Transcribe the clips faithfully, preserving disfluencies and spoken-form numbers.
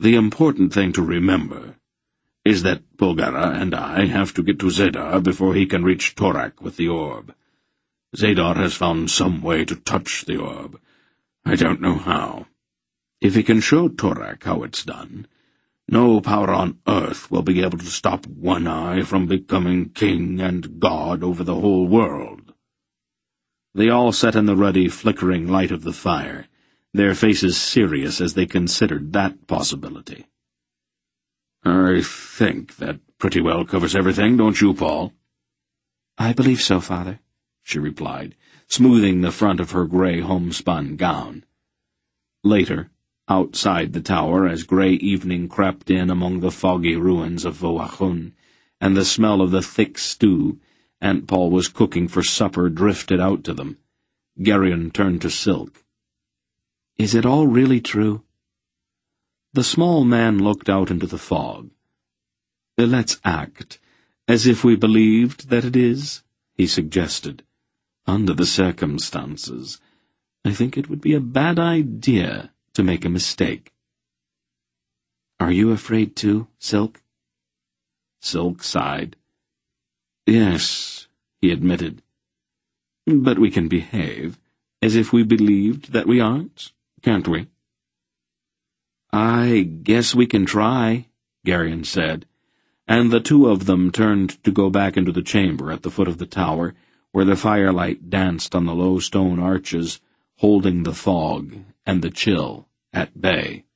The important thing to remember is that Polgara and I have to get to Zadar before he can reach Torak with the orb. Zadar has found some way to touch the orb. I don't know how. If he can show Torak how it's done, no power on earth will be able to stop One Eye from becoming king and god over the whole world. They all sat in the ruddy, flickering light of the fire, their faces serious as they considered that possibility. I think that pretty well covers everything, don't you, Paul? I believe so, Father, she replied, smoothing the front of her gray homespun gown. Later, outside the tower, as gray evening crept in among the foggy ruins of Voachun, and the smell of the thick stew Aunt Paul was cooking for supper drifted out to them, Geryon turned to Silk. Is it all really true? The small man looked out into the fog. Let's act as if we believed that it is, he suggested. Under the circumstances, I think it would be a bad idea to make a mistake. Are you afraid too, Silk? Silk sighed. Yes, he admitted. But we can behave as if we believed that we aren't, can't we? I guess we can try, Geryon said, and the two of them turned to go back into the chamber at the foot of the tower, where the firelight danced on the low stone arches, holding the fog and the chill at bay.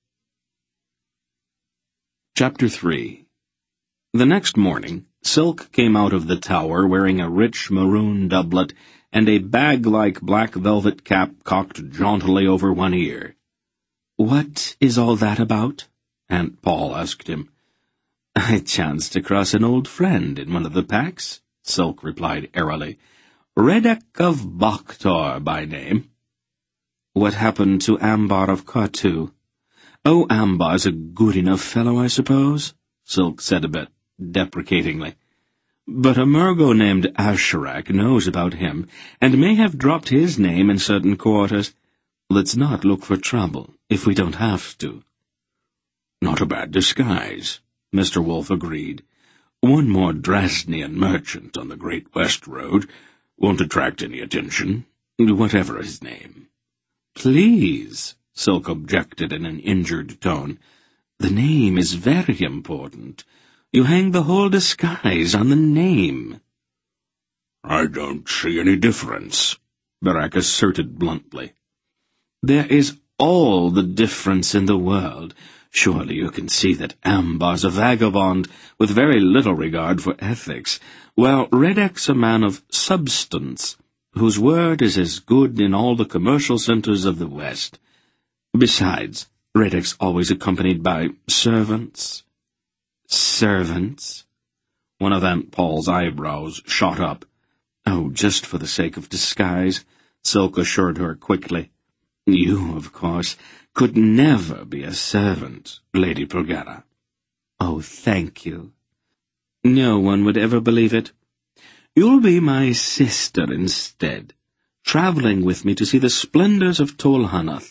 Chapter three. The next morning, Silk came out of the tower wearing a rich maroon doublet and a bag-like black velvet cap cocked jauntily over one ear. "What is all that about?" Aunt Paul asked him. "I chanced to cross an old friend in one of the packs," Silk replied airily. "Redek of Bakhtor by name." "What happened to Ambar of Khartu?" "Oh, Ambar's a good enough fellow, I suppose," Silk said a bit deprecatingly. "But a Murgo named Asherak knows about him, and may have dropped his name in certain quarters. Let's not look for trouble, if we don't have to." "Not a bad disguise," Mister Wolf agreed. "One more Drasnian merchant on the Great West Road won't attract any attention, whatever his name." "Please," Silk objected in an injured tone. "The name is very important. You hang the whole disguise on the name." "I don't see any difference," Barak asserted bluntly. "There is all the difference in the world. Surely you can see that Ambar's a vagabond with very little regard for ethics, while Redek's a man of substance, whose word is as good in all the commercial centers of the West. Besides, Redek's always accompanied by servants." "Servants?" One of Aunt Paul's eyebrows shot up. "Oh, just for the sake of disguise," Silk assured her quickly. "You, of course, could never be a servant, Lady Polgara." "Oh, thank you. No one would ever believe it. You'll be my sister instead, traveling with me to see the splendors of Tol Hanath."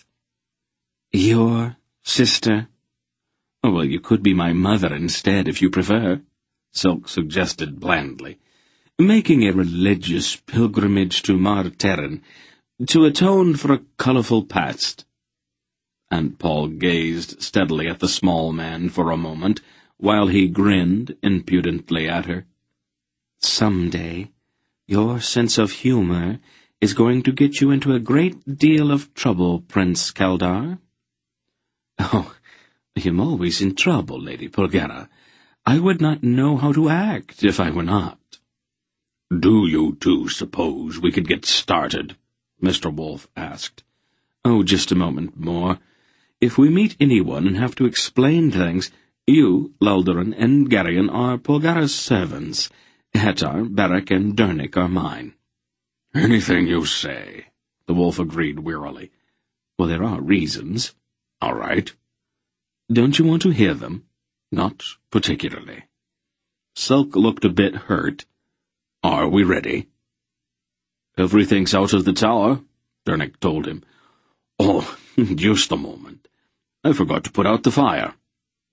"Your sister?" "Oh, well, you could be my mother instead, if you prefer," Silk suggested blandly. "Making a religious pilgrimage to Mar Terran, to atone for a colorful past." Aunt Paul gazed steadily at the small man for a moment, while he grinned impudently at her. "Some day, your sense of humor is going to get you into a great deal of trouble, Prince Kaldar." "Oh, I'm always in trouble, Lady Polgara. I would not know how to act if I were not." "Do you two suppose we could get started?" Mister Wolf asked. "Oh, just a moment more. If we meet anyone and have to explain things, you, Luldaran, and Geryon are Polgara's servants. Hetar, Barak, and Dernik are mine." "Anything you say," the wolf agreed wearily. "Well, there are reasons." "All right." "Don't you want to hear them?" "Not particularly." Silk looked a bit hurt. "Are we ready?" "Everything's out of the tower," Dernik told him. "Oh, just a moment. I forgot to put out the fire."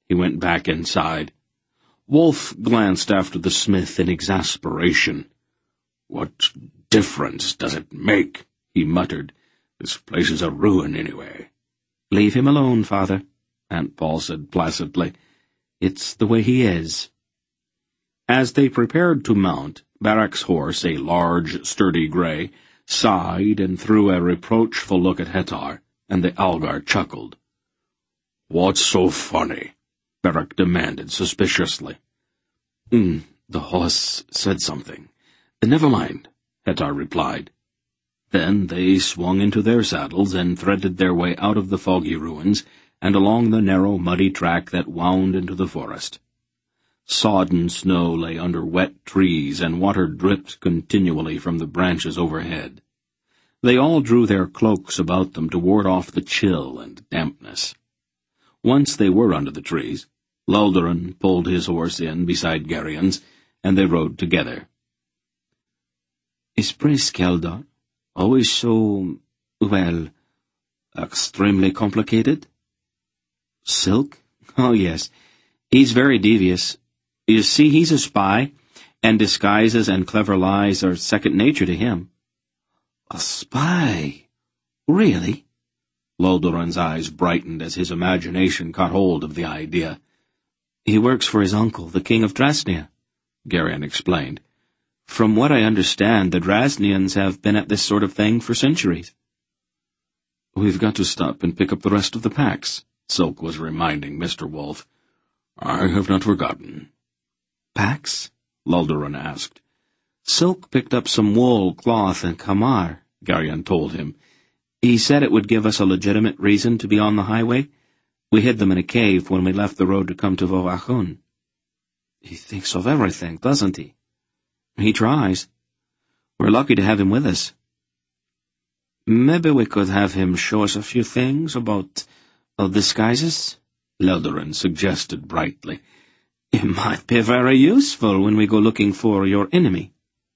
He went back inside. Wolf glanced after the smith in exasperation. "What difference does it make?" he muttered. "This place is a ruin anyway." "Leave him alone, Father," Aunt Paul said placidly. "It's the way he is." As they prepared to mount, Barak's horse, a large, sturdy grey, sighed and threw a reproachful look at Hettar, and the Algar chuckled. "What's so funny?" Barak demanded suspiciously. Mm, the horse said something. "Never mind," Hettar replied. Then they swung into their saddles and threaded their way out of the foggy ruins and along the narrow, muddy track that wound into the forest. Sodden snow lay under wet trees, and water dripped continually from the branches overhead. They all drew their cloaks about them to ward off the chill and dampness. Once they were under the trees, Loldoran pulled his horse in beside Gerion's, and they rode together. "Is Prince Keldar always so, well, extremely complicated?" "Silk? Oh, yes. He's very devious. You see, he's a spy, and disguises and clever lies are second nature to him." "A spy? Really?" Loldoran's eyes brightened as his imagination caught hold of the idea. "He works for his uncle, the king of Drasnia," Gerion explained. "From what I understand, the Drasnians have been at this sort of thing for centuries." "We've got to stop and pick up the rest of the packs," Silk was reminding Mister Wolf. "I have not forgotten." "Packs?" Loldoran asked. "Silk picked up some wool, cloth, and kamar," Gerion told him. "He said it would give us a legitimate reason to be on the highway. We hid them in a cave when we left the road to come to Voachun." "He thinks of everything, doesn't he?" "He tries. We're lucky to have him with us." "Maybe we could have him show us a few things about uh, disguises," Loldoran suggested brightly. "It might be very useful when we go looking for your enemy."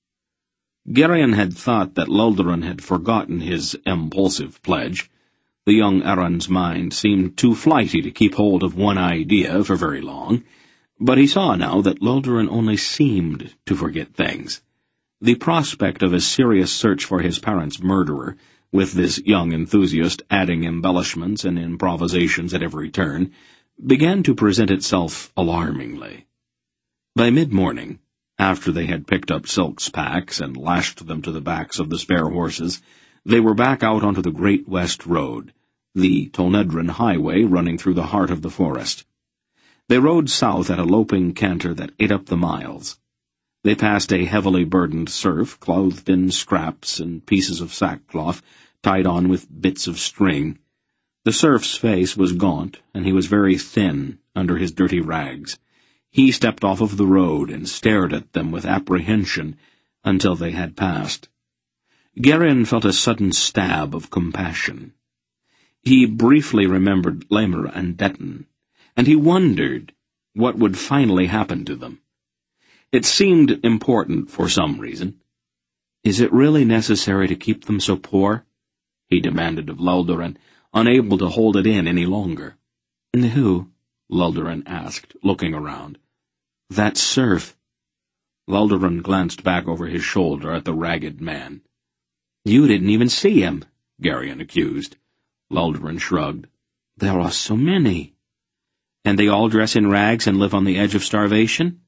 Gerion had thought that Loldoran had forgotten his impulsive pledge. The young Aran's mind seemed too flighty to keep hold of one idea for very long, but he saw now that Loldoran only seemed to forget things. The prospect of a serious search for his parents' murderer, with this young enthusiast adding embellishments and improvisations at every turn, began to present itself alarmingly. By mid-morning, after they had picked up Silk's packs and lashed them to the backs of the spare horses, they were back out onto the Great West Road, the Tolnedran highway running through the heart of the forest. They rode south at a loping canter that ate up the miles. They passed a heavily burdened serf, clothed in scraps and pieces of sackcloth, tied on with bits of string. The serf's face was gaunt, and he was very thin under his dirty rags. He stepped off of the road and stared at them with apprehension until they had passed. Gerion felt a sudden stab of compassion. He briefly remembered Lamer and Detton, and he wondered what would finally happen to them. It seemed important for some reason. "Is it really necessary to keep them so poor?" he demanded of Loldoran, unable to hold it in any longer. "Who?" Loldoran asked, looking around. "That serf." Loldoran glanced back over his shoulder at the ragged man. "You didn't even see him," Gerion accused. Loldoran shrugged. "There are so many." "And they all dress in rags and live on the edge of starvation?"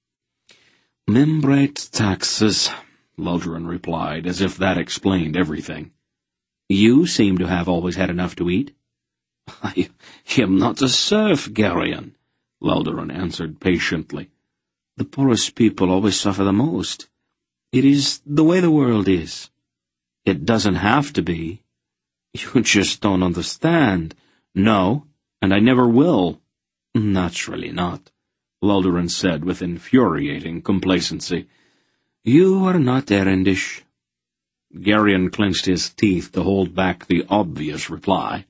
"Membrate taxes," Loldoran replied, as if that explained everything. "You seem to have always had enough to eat." "I am not a serf, Gerion," Loldoran answered patiently. "The poorest people always suffer the most. It is the way the world is." "It doesn't have to be." "You just don't understand." "No, and I never will." "Naturally not," Loldoran said with infuriating complacency. "You are not errandish." Gerion clenched his teeth to hold back the obvious reply.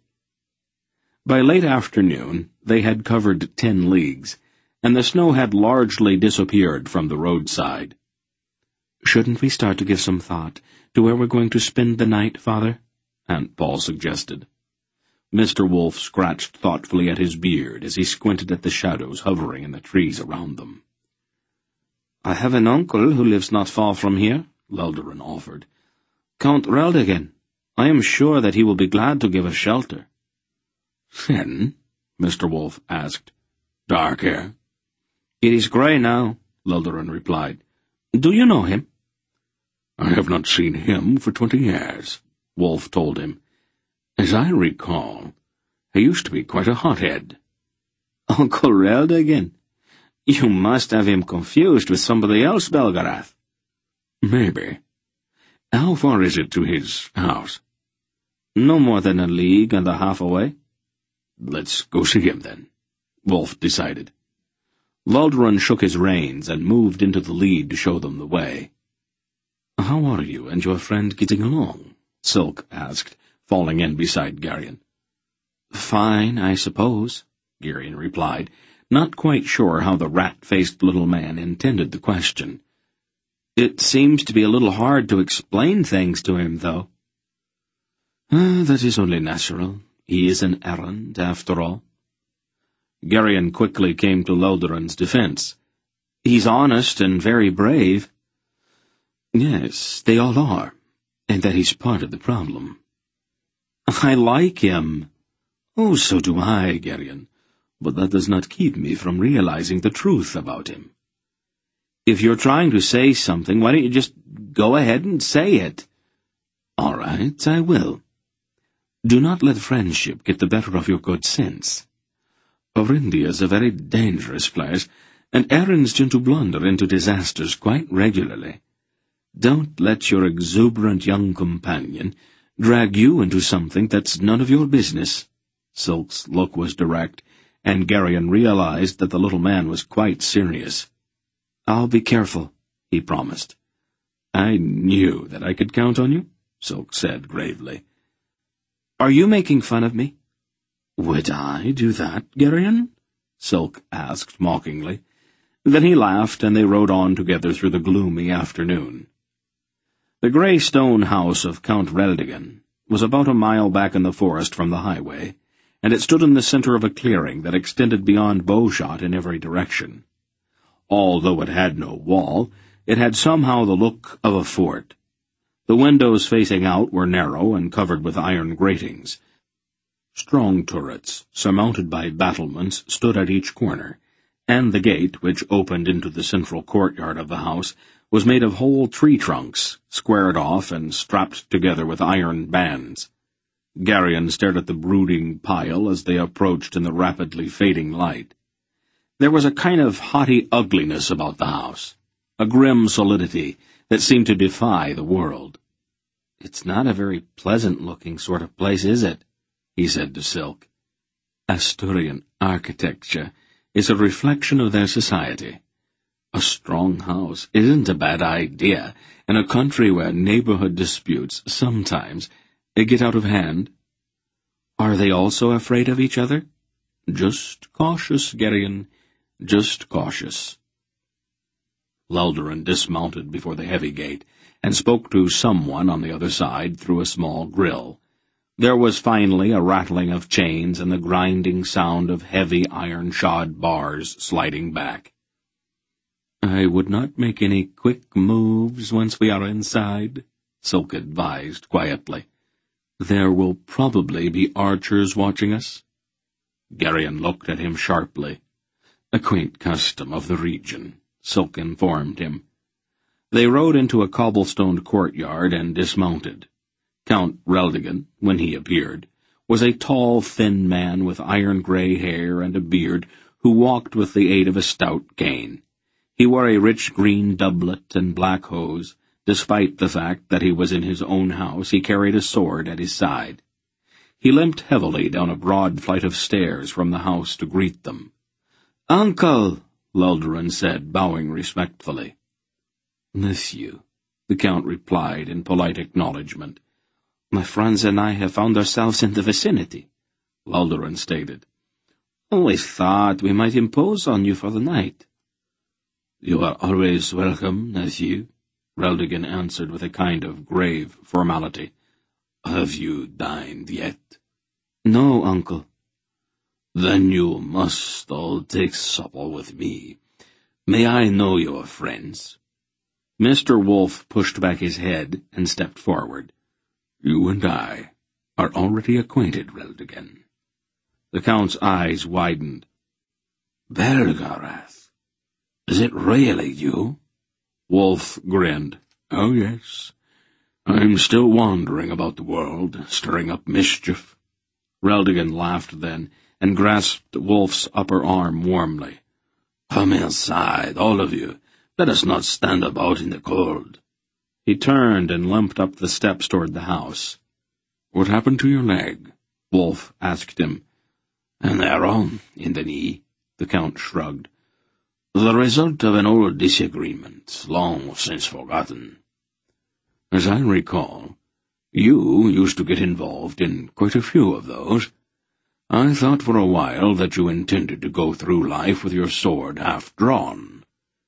By late afternoon, they had covered ten leagues, and the snow had largely disappeared from the roadside. "Shouldn't we start to give some thought to where we're going to spend the night, Father?" Aunt Paul suggested. Mister Wolf scratched thoughtfully at his beard as he squinted at the shadows hovering in the trees around them. "I have an uncle who lives not far from here," Lelderin offered. "Count Reldigan. I am sure that he will be glad to give us shelter." "Thin?" Mister Wolf asked. "Dark hair?" "It is grey now," Lelderin replied. "Do you know him?" "I have not seen him for twenty years," Wolf told him. "As I recall, he used to be quite a hothead." "Uncle Reldigan? You must have him confused with somebody else, Belgarath." "Maybe. How far is it to his house?" "No more than a league and a half away." "Let's go see him, then," Wolf decided. Lelderin shook his reins and moved into the lead to show them the way. "How are you and your friend getting along?" Silk asked, falling in beside Garion. "Fine, I suppose," Garion replied, not quite sure how the rat-faced little man intended the question. "It seems to be a little hard to explain things to him, though." Ah, that is only natural. He is an errand, after all." Garion quickly came to Lelderin's defense. "He's honest and very brave." "Yes, they all are, and that is part of the problem." "I like him." "Oh, so do I, Garion, but that does not keep me from realizing the truth about him." "If you're trying to say something, why don't you just go ahead and say it?" "All right, I will. Do not let friendship get the better of your good sense. Arindia is a very dangerous place, and errands tend to blunder into disasters quite regularly. Don't let your exuberant young companion drag you into something that's none of your business." Silk's look was direct, and Garion realized that the little man was quite serious. "I'll be careful," he promised. "I knew that I could count on you," Silk said gravely. "Are you making fun of me?" "Would I do that, Garion?" Silk asked mockingly. Then he laughed, and they rode on together through the gloomy afternoon. The grey stone house of Count Reldigan was about a mile back in the forest from the highway, and it stood in the center of a clearing that extended beyond bowshot in every direction. Although it had no wall, it had somehow the look of a fort. The windows facing out were narrow and covered with iron gratings. Strong turrets, surmounted by battlements, stood at each corner, and the gate, which opened into the central courtyard of the house, was made of whole tree trunks, squared off and strapped together with iron bands. Garion stared at the brooding pile as they approached in the rapidly fading light. There was a kind of haughty ugliness about the house, a grim solidity that seemed to defy the world. "It's not a very pleasant-looking sort of place, is it?" he said to Silk. "Asturian architecture is a reflection of their society. A strong house isn't a bad idea in a country where neighborhood disputes sometimes get out of hand." "Are they also afraid of each other?" "Just cautious, Garion, just cautious." Lelderin dismounted before the heavy gate and spoke to someone on the other side through a small grill. There was finally a rattling of chains and the grinding sound of heavy iron-shod bars sliding back. "I would not make any quick moves once we are inside," Silk advised quietly. "There will probably be archers watching us." Garion looked at him sharply. "A quaint custom of the region," Silk informed him. They rode into a cobblestoned courtyard and dismounted. Count Reldigan, when he appeared, was a tall, thin man with iron-grey hair and a beard who walked with the aid of a stout cane. He wore a rich green doublet and black hose. Despite the fact that he was in his own house, he carried a sword at his side. He limped heavily down a broad flight of stairs from the house to greet them. "Uncle," Lelderin said, bowing respectfully. "Monsieur," the Count replied in polite acknowledgment. "My friends and I have found ourselves in the vicinity," Lelderin stated. "We thought we might impose on you for the night." "You are always welcome, nephew," Reldigan answered with a kind of grave formality. "Have you dined yet?" No, uncle. Then you must all take supper with me. May I know your friends? Mister Wolf pushed back his head and stepped forward. You and I are already acquainted, Reldigan. The Count's eyes widened. Belgarath, is it really you? Wolf grinned. Oh, yes. I'm still wandering about the world, stirring up mischief. Reldigan laughed then, and grasped Wolf's upper arm warmly. Come inside, all of you. Let us not stand about in the cold. He turned and limped up the steps toward the house. What happened to your leg? Wolf asked him. An arrow in the knee, the Count shrugged. The result of an old disagreement, long since forgotten. As I recall, you used to get involved in quite a few of those. I thought for a while that you intended to go through life with your sword half drawn.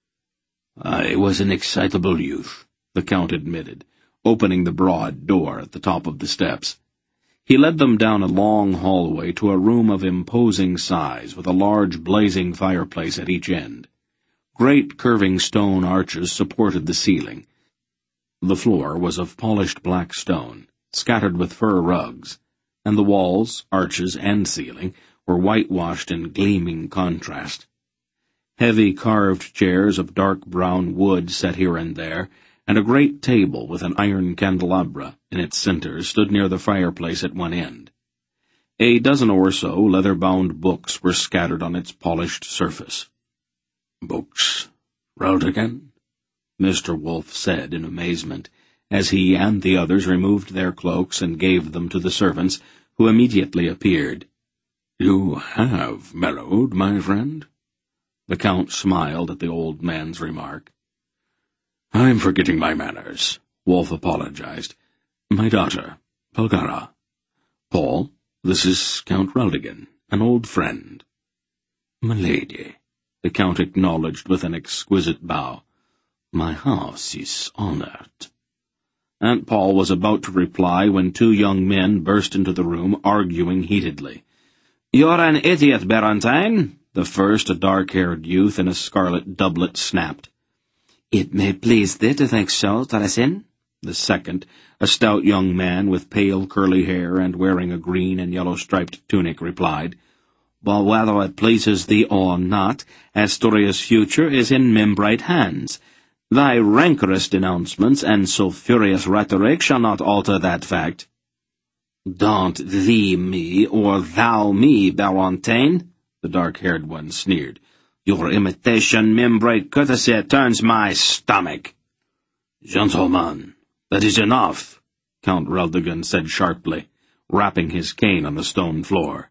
I was an excitable youth, the Count admitted, opening the broad door at the top of the steps. He led them down a long hallway to a room of imposing size with a large blazing fireplace at each end. Great curving stone arches supported the ceiling. The floor was of polished black stone, scattered with fur rugs, and the walls, arches, and ceiling were whitewashed in gleaming contrast. Heavy carved chairs of dark brown wood set here and there, and a great table with an iron candelabra in its center stood near the fireplace at one end. A dozen or so leather-bound books were scattered on its polished surface. Books, Reldigan? Mister Wolf said in amazement, as he and the others removed their cloaks and gave them to the servants, who immediately appeared. You have mellowed, my friend? The Count smiled at the old man's remark. I'm forgetting my manners, Wolf apologized. My daughter, Belgara. Paul, this is Count Reldigan, an old friend. Milady, the Count acknowledged with an exquisite bow. My house is honored. Aunt Paul was about to reply when two young men burst into the room, arguing heatedly. You're an idiot, Barentine, the first, a dark-haired youth in a scarlet doublet, snapped. It may please thee to think so, Thorasin, the second, a stout young man with pale curly hair and wearing a green and yellow-striped tunic, replied. But whether it pleases thee or not, Asturia's future is in Membrite hands. Thy rancorous denouncements and sulphurious rhetoric shall not alter that fact. Don't thee me, or thou me, Barentine, the dark-haired one sneered. Your imitation Membrite courtesy turns my stomach. Gentlemen, that is enough, Count Reldigan said sharply, rapping his cane on the stone floor.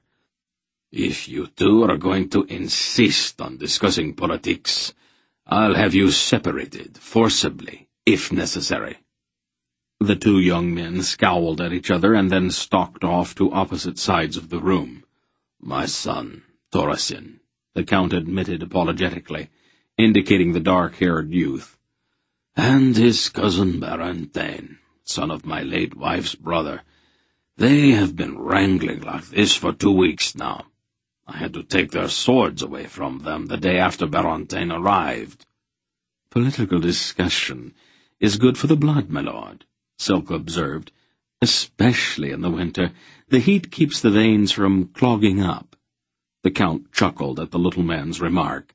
If you two are going to insist on discussing politics, I'll have you separated, forcibly, if necessary. The two young men scowled at each other and then stalked off to opposite sides of the room. My son, Thorasin, the Count admitted apologetically, indicating the dark-haired youth. And his cousin Barentine, son of my late wife's brother. They have been wrangling like this for two weeks now. I had to take their swords away from them the day after Barentine arrived. Political discussion is good for the blood, my lord, Silk observed. Especially in the winter. The heat keeps the veins from clogging up. The Count chuckled at the little man's remark.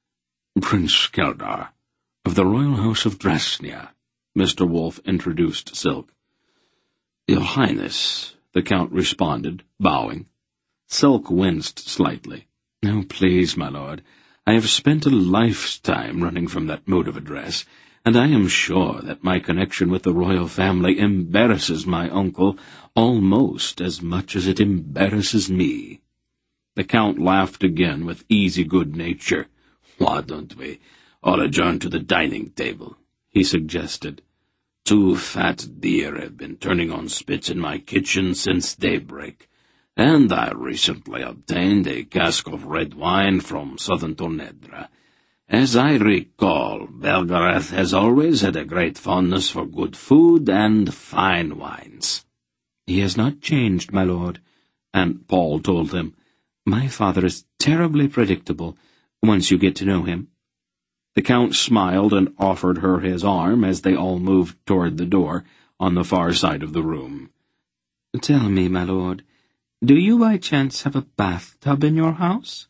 Prince Keldar, of the Royal House of Drasnia, Mister Wolf introduced Silk. Your Highness, the Count responded, bowing. Silk winced slightly. Oh, please, my lord, I have spent a lifetime running from that mode of address, and I am sure that my connection with the royal family embarrasses my uncle almost as much as it embarrasses me. The Count laughed again with easy good nature. Why don't we all adjourn to the dining table, he suggested. Two fat deer have been turning on spits in my kitchen since daybreak, and I recently obtained a cask of red wine from southern Tornedra. As I recall, Belgarath has always had a great fondness for good food and fine wines. He has not changed, my lord. and Paul told him, "My father is terribly predictable once you get to know him." The Count smiled and offered her his arm as they all moved toward the door on the far side of the room. "Tell me, my lord, do you by chance have a bathtub in your house?"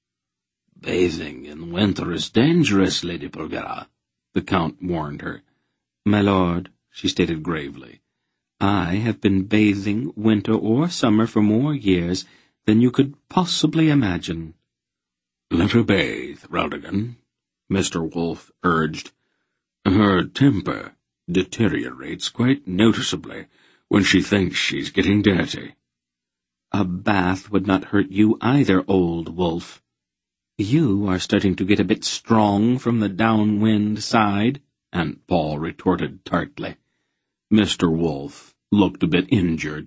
"Bathing in winter is dangerous, Lady Polgara," the Count warned her. "My lord," she stated gravely, "I have been bathing winter or summer for more years than you could possibly imagine." "Let her bathe, Raldigan," Mister Wolf urged. "Her temper deteriorates quite noticeably when she thinks she's getting dirty." "A bath would not hurt you either, old wolf. You are starting to get a bit strong from the downwind side," and Paul retorted tartly. Mister Wolf looked a bit injured.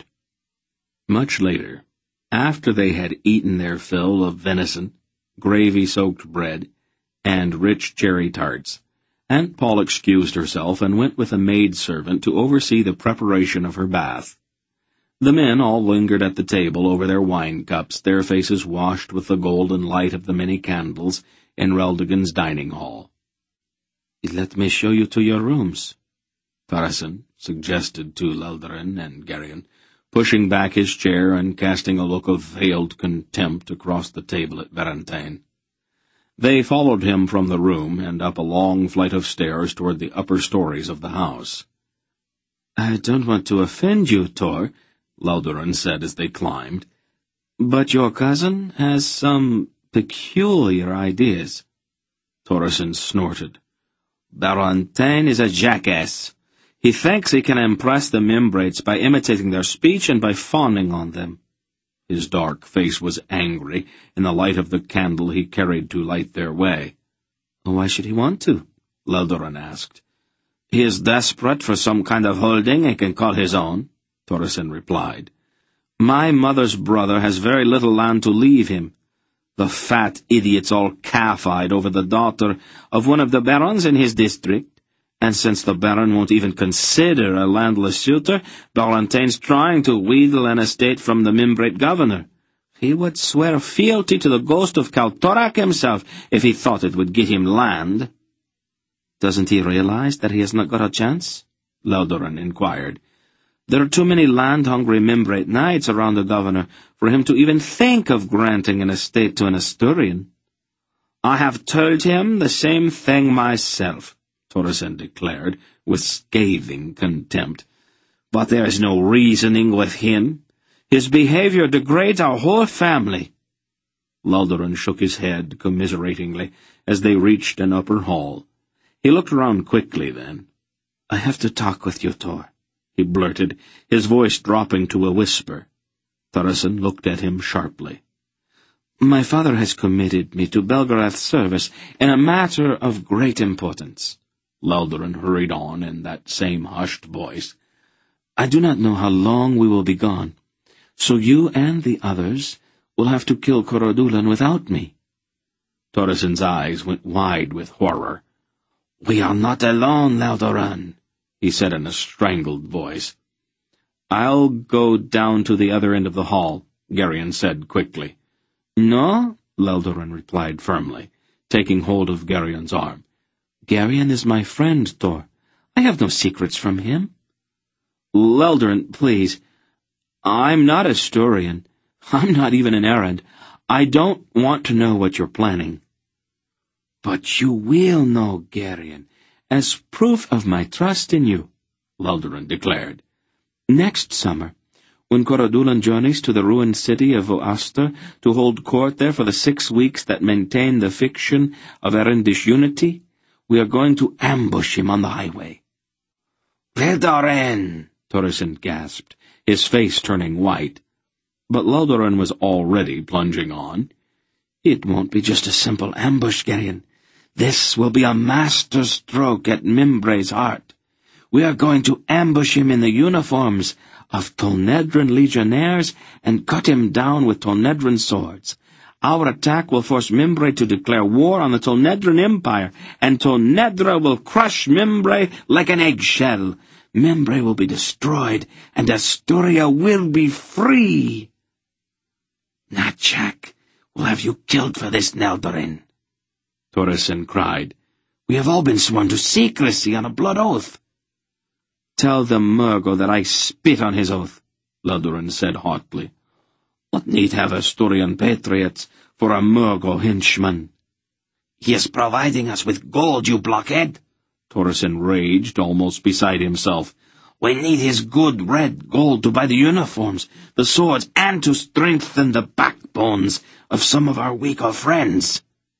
Much later, after they had eaten their fill of venison, gravy-soaked bread, and rich cherry tarts, Aunt Paul excused herself and went with a maidservant to oversee the preparation of her bath. The men all lingered at the table over their wine cups, their faces washed with the golden light of the many candles in Raldigan's dining hall. "Let me show you to your rooms," Thoresen suggested to Leldarin and Gerion, pushing back his chair and casting a look of veiled contempt across the table at Varentain. They followed him from the room and up a long flight of stairs toward the upper stories of the house. "I don't want to offend you, Tor," Leldarin said as they climbed, "but your cousin has some peculiar ideas." Thoresen snorted. "Varentain is a jackass. He thinks he can impress the Membrates by imitating their speech and by fawning on them." His dark face was angry in the light of the candle he carried to light their way. "Why should he want to?" Leldarin asked. "He is desperate for some kind of holding he can call his own," Thoresen replied. "My mother's brother has very little land to leave him. The fat idiot's all calf-eyed over the daughter of one of the barons in his district, and since the baron won't even consider a landless suitor, Varentain's trying to wheedle an estate from the Membrate governor. He would swear fealty to the ghost of Kaltorak himself if he thought it would get him land." "Doesn't he realize that he has not got a chance?" Leldarin inquired. "There are too many land-hungry Membrate knights around the governor for him to even think of granting an estate to an Asturian." "I have told him the same thing myself," Thoresen declared, with scathing contempt. "But there is no reasoning with him. His behavior degrades our whole family." Leldarin shook his head commiseratingly as they reached an upper hall. He looked around quickly then. "I have to talk with you, Tor," he blurted, his voice dropping to a whisper. Thoresen looked at him sharply. "My father has committed me to Belgarath's service in a matter of great importance," Leldarin hurried on in that same hushed voice. "I do not know how long we will be gone, so you and the others will have to kill Corodulan without me." Thoresen's eyes went wide with horror. "We are not alone, Leldarin," he said in a strangled voice. "I'll go down to the other end of the hall," Gerion said quickly. "No," Leldarin replied firmly, taking hold of Gerion's arm. "Gerion is my friend, Tor. I have no secrets from him." "Leldarin, please. I'm not Asturian. I'm not even an errand. I don't want to know what you're planning." "But you will know, Gerion, as proof of my trust in you," Leldarin declared. "Next summer, when Corodulan journeys to the ruined city of Oaster to hold court there for the six weeks that maintain the fiction of Erendish unity, we are going to ambush him on the highway." "Leldarin!" Thoresen gasped, his face turning white. But Leldarin was already plunging on. "It won't be just a simple ambush, Gerion. This will be a master stroke at Membrae's heart. We are going to ambush him in the uniforms of Tolnedran legionnaires and cut him down with Tolnedran swords. Our attack will force Membrae to declare war on the Tolnedran Empire, and Tolnedra will crush Membrae like an eggshell. Membrae will be destroyed, and Asturia will be free." Natchak will have you killed for this, Neldarin, Thorasin cried. We have all been sworn to secrecy on a blood oath. Tell the Murgo that I spit on his oath, Leldurin said hotly. What need have Asturian patriots for a Murgo henchman? He is providing us with gold, you blockhead, Thorasin raged, almost beside himself. We need his good red gold to buy the uniforms, the swords, and to strengthen the backbones of some of our weaker friends.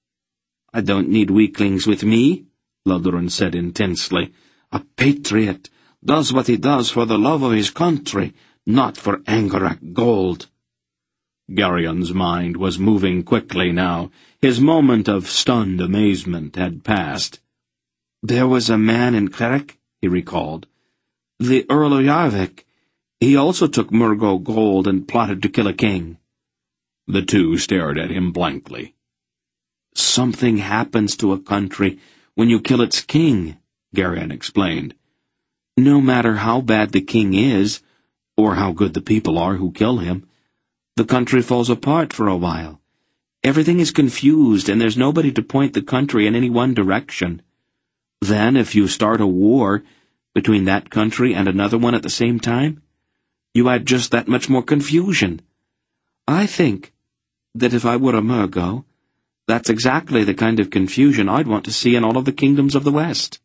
I don't need weaklings with me, Leldurin said intensely. A patriot does what he does for the love of his country, not for Angarak gold. Garion's mind was moving quickly now. His moment of stunned amazement had passed. There was a man in Cleric, he recalled. The Earl of Yarvik. He also took Murgo gold and plotted to kill a king. The two stared at him blankly. Something happens to a country when you kill its king, Garion explained. No matter how bad the king is, or how good the people are who kill him, the country falls apart for a while. Everything is confused, and there's nobody to point the country in any one direction. Then, if you start a war between that country and another one at the same time, you add just that much more confusion. I think that if I were a Murgo, that's exactly the kind of confusion I'd want to see in all of the kingdoms of the West.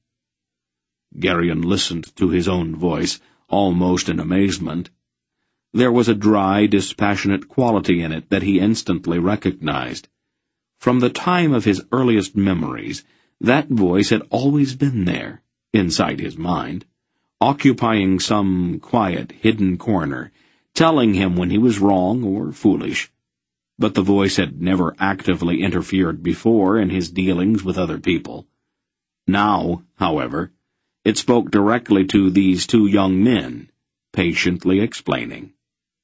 Garion listened to his own voice, almost in amazement. There was a dry, dispassionate quality in it that he instantly recognized. From the time of his earliest memories, that voice had always been there, inside his mind, occupying some quiet, hidden corner, telling him when he was wrong or foolish. But the voice had never actively interfered before in his dealings with other people. Now, however, it spoke directly to these two young men, patiently explaining.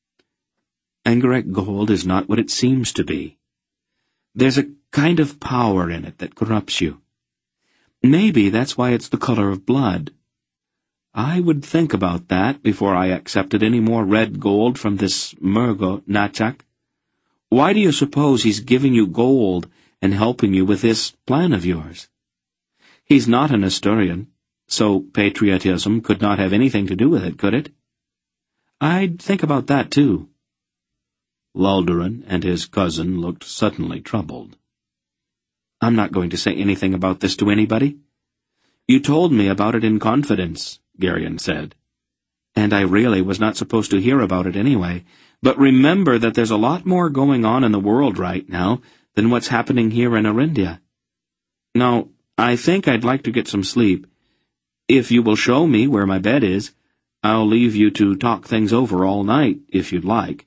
Angarak gold is not what it seems to be. There's a kind of power in it that corrupts you. Maybe that's why it's the color of blood. I would think about that before I accepted any more red gold from this Murgo Natchak. Why do you suppose he's giving you gold and helping you with this plan of yours? He's not an Asturian, so patriotism could not have anything to do with it, could it? I'd think about that, too. Leldurin and his cousin looked suddenly troubled. I'm not going to say anything about this to anybody. You told me about it in confidence, Garion said. And I really was not supposed to hear about it anyway. But remember that there's a lot more going on in the world right now than what's happening here in Arindia. Now, I think I'd like to get some sleep. If you will show me where my bed is, I'll leave you to talk things over all night, if you'd like.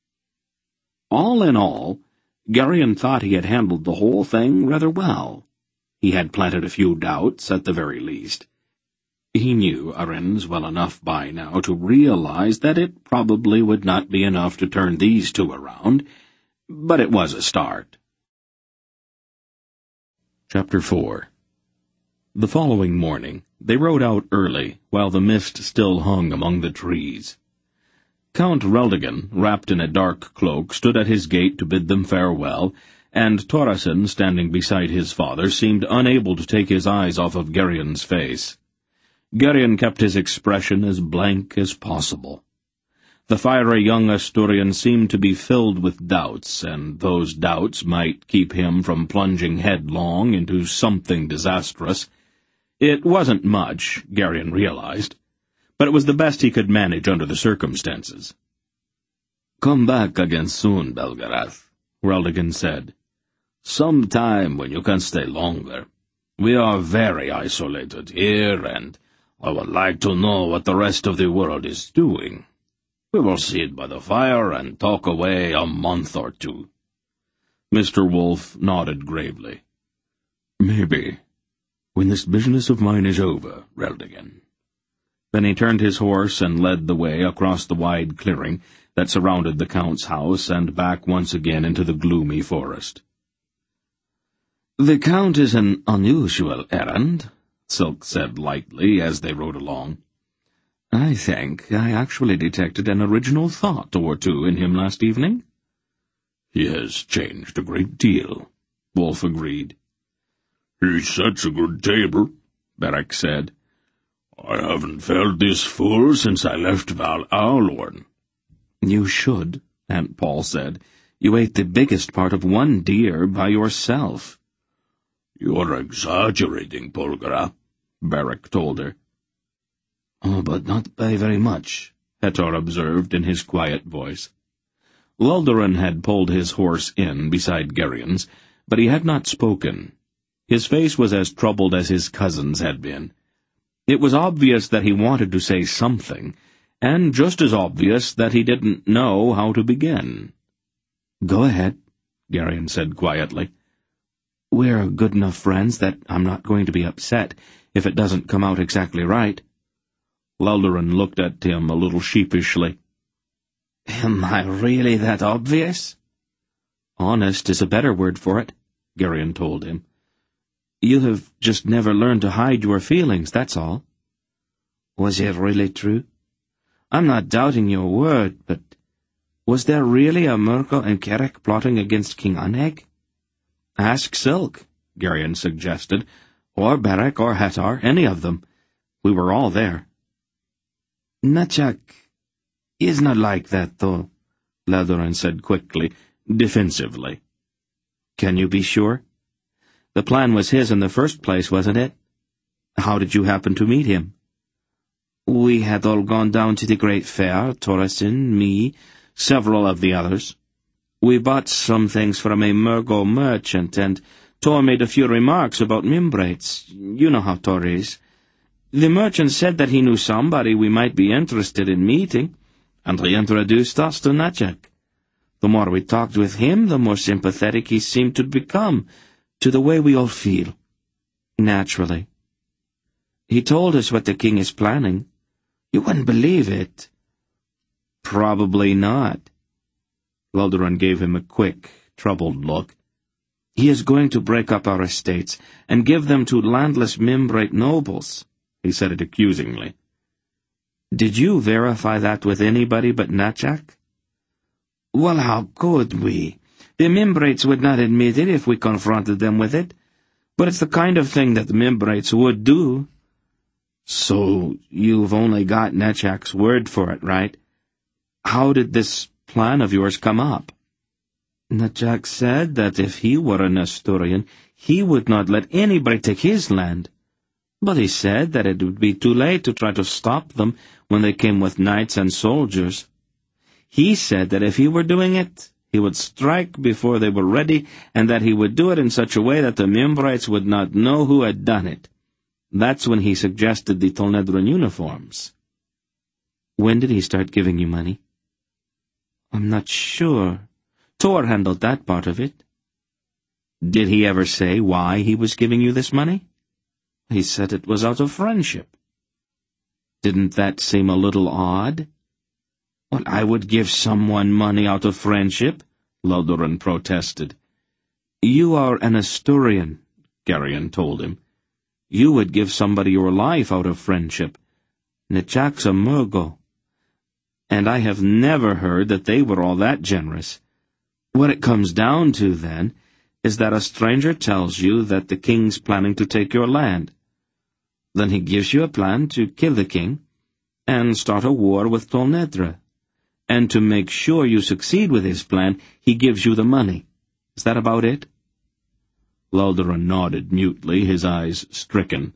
All in all, Garion thought he had handled the whole thing rather well. He had planted a few doubts, at the very least. He knew Arens well enough by now to realize that it probably would not be enough to turn these two around, but it was a start. Chapter four. The following morning, they rode out early, while the mist still hung among the trees. Count Reldigan, wrapped in a dark cloak, stood at his gate to bid them farewell, and Thorasin, standing beside his father, seemed unable to take his eyes off of Garion's face. Garion kept his expression as blank as possible. The fiery young Asturian seemed to be filled with doubts, and those doubts might keep him from plunging headlong into something disastrous. It wasn't much, Garion realized, but it was the best he could manage under the circumstances. "Come back again soon, Belgarath," Reldigan said. "Some time when you can stay longer. We are very isolated here, and I would like to know what the rest of the world is doing. We will sit by the fire and talk away a month or two." Mister Wolf nodded gravely. "Maybe, when this business of mine is over, Reldigan." Then he turned his horse and led the way across the wide clearing that surrounded the Count's house and back once again into the gloomy forest. "The Count is an unusual errand," Silk said lightly as they rode along. "I think I actually detected an original thought or two in him last evening." He has changed a great deal, Wolf agreed. He sets a good table, Beric said. I haven't felt this full since I left Val Aulorn. You should, Aunt Paul said. You ate the biggest part of one deer by yourself. You're exaggerating, Polgara, Beric told her. Oh, but not by very much, Hetor observed in his quiet voice. Luldarin had pulled his horse in beside Gerion's, but he had not spoken. His face was as troubled as his cousin's had been. It was obvious that he wanted to say something, and just as obvious that he didn't know how to begin. Go ahead, Gerion said quietly. We're good enough friends that I'm not going to be upset if it doesn't come out exactly right. Luldarin looked at him a little sheepishly. Am I really that obvious? Honest is a better word for it, Gerion told him. You have just never learned to hide your feelings, that's all. Was it really true? I'm not doubting your word, but was there really a Murko and Keric plotting against King Aneg? Ask Silk, Gerion suggested, or Beric or Hetor, any of them. We were all there. Nachak is not like that, though, Luldarin said quickly, defensively. Can you be sure? The plan was his in the first place, wasn't it? How did you happen to meet him? We had all gone down to the Great Fair, Torreson, me, several of the others. We bought some things from a Murgo merchant, and Tor made a few remarks about Mimbrates. You know how Tor is. The merchant said that he knew somebody we might be interested in meeting, and he introduced us to Nachak. The more we talked with him, the more sympathetic he seemed to become to the way we all feel. Naturally. He told us what the king is planning. You wouldn't believe it. Probably not. Luldarin gave him a quick, troubled look. He is going to break up our estates and give them to landless Mimbrate nobles. He said it accusingly. Did you verify that with anybody but Nachak? Well, how could we? The Mimbrates would not admit it if we confronted them with it, but it's the kind of thing that the Mimbrates would do. So you've only got Nachak's word for it, right? How did this plan of yours come up? Nachak said that if he were an Asturian, he would not let anybody take his land. But he said that it would be too late to try to stop them when they came with knights and soldiers. He said that if he were doing it, he would strike before they were ready, and that he would do it in such a way that the Mimbrites would not know who had done it. That's when he suggested the Tolnedron uniforms. When did he start giving you money? I'm not sure. Tor handled that part of it. Did he ever say why he was giving you this money? He said it was out of friendship. Didn't that seem a little odd? Well, I would give someone money out of friendship, Luldarin protested. You are an Asturian, Gerion told him. You would give somebody your life out of friendship. Nachak's a Murgo. And I have never heard that they were all that generous. What it comes down to, then, is that a stranger tells you that the king's planning to take your land. Then he gives you a plan to kill the king and start a war with Tolnedra. And to make sure you succeed with his plan, he gives you the money. Is that about it? Luldarin nodded mutely, his eyes stricken.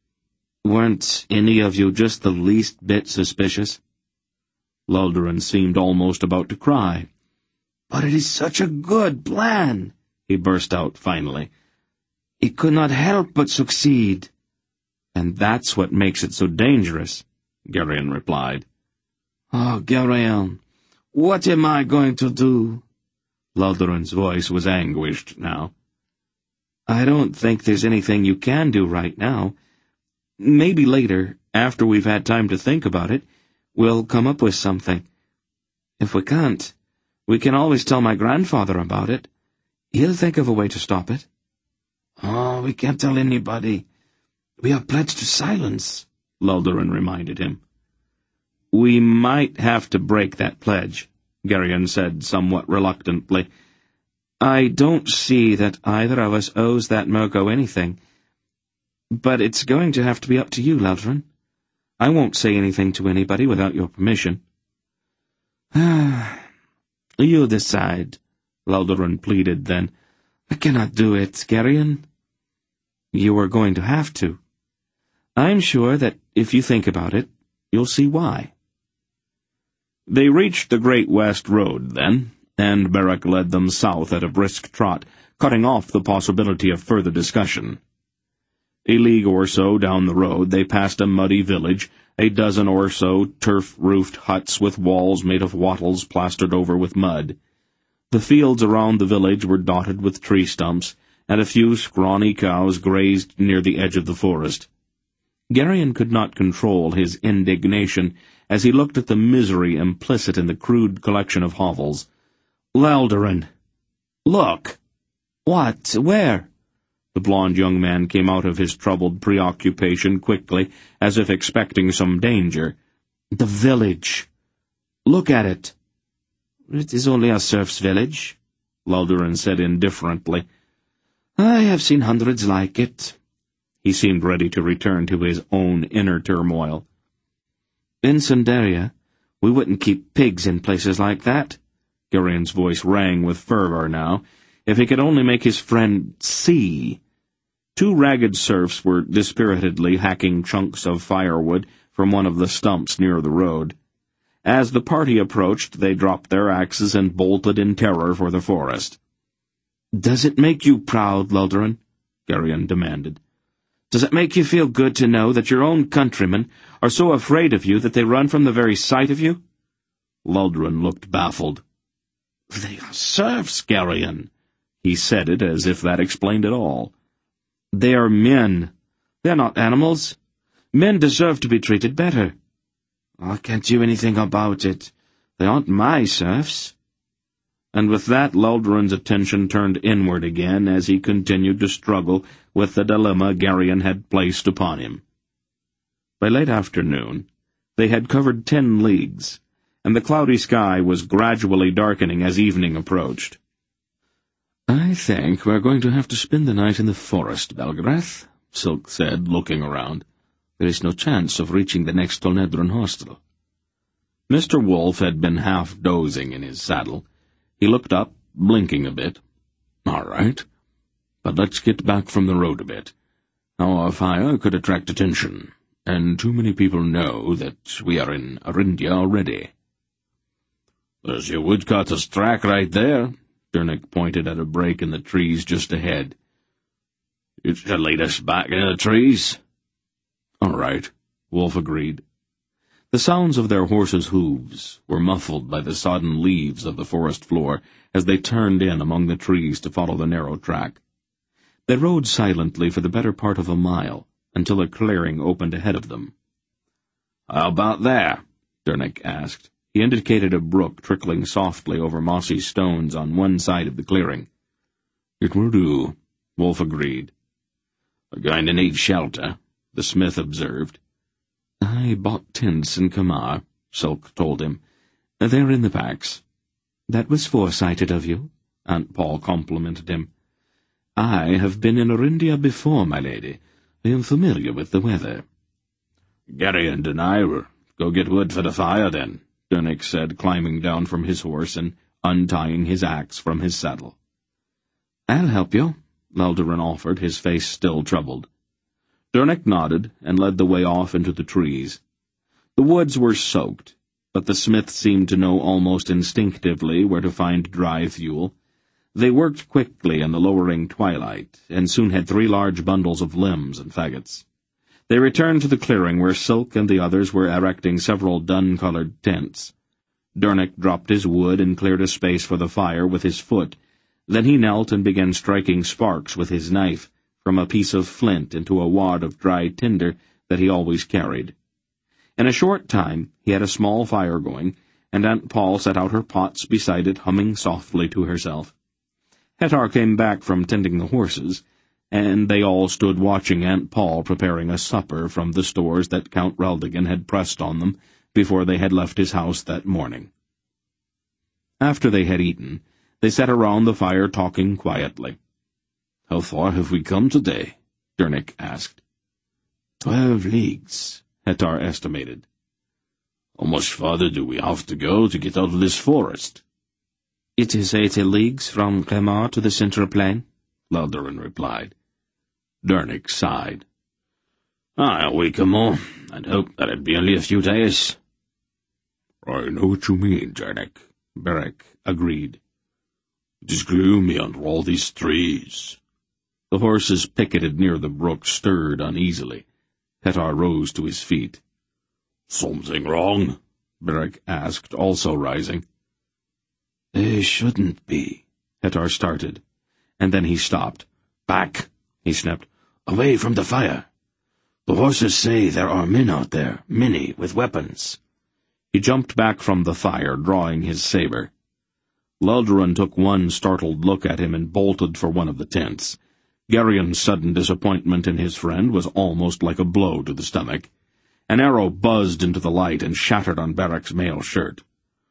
Weren't any of you just the least bit suspicious? Luldarin seemed almost about to cry. But it is such a good plan, he burst out finally. It could not help but succeed. And that's what makes it so dangerous, Gerion replied. Oh, Gerion, what am I going to do? Luldarin's voice was anguished now. I don't think there's anything you can do right now. Maybe later, after we've had time to think about it, we'll come up with something. If we can't, we can always tell my grandfather about it. He'll think of a way to stop it. Oh, we can't tell anybody. We are pledged to silence, Luldarin reminded him. We might have to break that pledge, Gerion said somewhat reluctantly. I don't see that either of us owes that Mirko anything. But it's going to have to be up to you, Laldrin. I won't say anything to anybody without your permission. You decide, Laldrin pleaded then. I cannot do it, Geryon. You are going to have to. I'm sure that if you think about it, you'll see why. They reached the Great West Road, then, and Beric led them south at a brisk trot, cutting off the possibility of further discussion. A league or so down the road they passed a muddy village, a dozen or so turf-roofed huts with walls made of wattles plastered over with mud. The fields around the village were dotted with tree stumps, and a few scrawny cows grazed near the edge of the forest. Geryon could not control his indignation as he looked at the misery implicit in the crude collection of hovels. "Laldrin! Look!" "What? Where?" The blond young man came out of his troubled preoccupation quickly, as if expecting some danger. "The village. Look at it." "It is only a serf's village," Laldrin said indifferently. "I have seen hundreds like it." He seemed ready to return to his own inner turmoil. "In Sundaria, we wouldn't keep pigs in places like that." Geryon's voice rang with fervor now. If he could only make his friend see. Two ragged serfs were dispiritedly hacking chunks of firewood from one of the stumps near the road. As the party approached, they dropped their axes and bolted in terror for the forest. "Does it make you proud, Laldrin?" Geryon demanded. "Does it make you feel good to know that your own countrymen are so afraid of you that they run from the very sight of you?" Laldrin looked baffled. "They are serfs, Geryon." He said it as if that explained it all. "They are men. They are not animals. Men deserve to be treated better." "I can't do anything about it. They aren't my serfs." And with that Laldrin's attention turned inward again as he continued to struggle with the dilemma Geryon had placed upon him. By late afternoon, they had covered ten leagues, and the cloudy sky was gradually darkening as evening approached. "I think we're going to have to spend the night in the forest, Belgarath," Silk said, looking around. "There is no chance of reaching the next Tolnedron hostel." Mister Wolf had been half dozing in his saddle. He looked up, blinking a bit. "All right, but let's get back from the road a bit. Our fire could attract attention, and too many people know that we are in Arindia already." "There's your woodcutter's track right there." Dernick pointed at a break in the trees just ahead. "It should lead us back into the trees." "All right," Wolf agreed. The sounds of their horses' hooves were muffled by the sodden leaves of the forest floor as they turned in among the trees to follow the narrow track. They rode silently for the better part of a mile, until a clearing opened ahead of them. "How about there?" Dernick asked. He indicated a brook trickling softly over mossy stones on one side of the clearing. "It will do," Wolf agreed. "We're going to need shelter," the smith observed. "I bought tents in Kamar," Silk told him. "They're in the packs." "That was foresighted of you," Aunt Paul complimented him. "I have been in Arindia before, my lady. I am familiar with the weather." "Geryon and I will go get wood for the fire, then," Dernick said, climbing down from his horse and untying his axe from his saddle. "I'll help you," Laldrin offered, his face still troubled. Dernick nodded and led the way off into the trees. The woods were soaked, but the smith seemed to know almost instinctively where to find dry fuel. They worked quickly in the lowering twilight, and soon had three large bundles of limbs and faggots. They returned to the clearing where Silk and the others were erecting several dun-colored tents. Dernick dropped his wood and cleared a space for the fire with his foot. Then he knelt and began striking sparks with his knife from a piece of flint into a wad of dry tinder that he always carried. In a short time he had a small fire going, and Aunt Paul set out her pots beside it, humming softly to herself. Hettar came back from tending the horses, and they all stood watching Aunt Paul preparing a supper from the stores that Count Reldigan had pressed on them before they had left his house that morning. After they had eaten, They sat around the fire talking quietly. "How far have we come today?" Dernick asked. Twelve leagues, Hettar estimated. "How much farther do we have to go to get out of this forest?" "It is eighty leagues from Qamar to the Central Plain," Loldoran replied. Dernick sighed. "Ah, a week or more. I'd hope that it'd be only a few days." "I know what you mean, Dernick," Beric agreed. "It is gloomy under all these trees." The horses picketed near the brook stirred uneasily. Hettar rose to his feet. "Something wrong?" Beric asked, also rising. "There shouldn't be," Hettar started, and then he stopped. "Back," he snapped. "Away from the fire. The horses say there are men out there, many, with weapons." He jumped back from the fire, drawing his saber. Loldoran took one startled look at him and bolted for one of the tents. Gerion's sudden disappointment in his friend was almost like a blow to the stomach. An arrow buzzed into the light and shattered on Beric's mail shirt.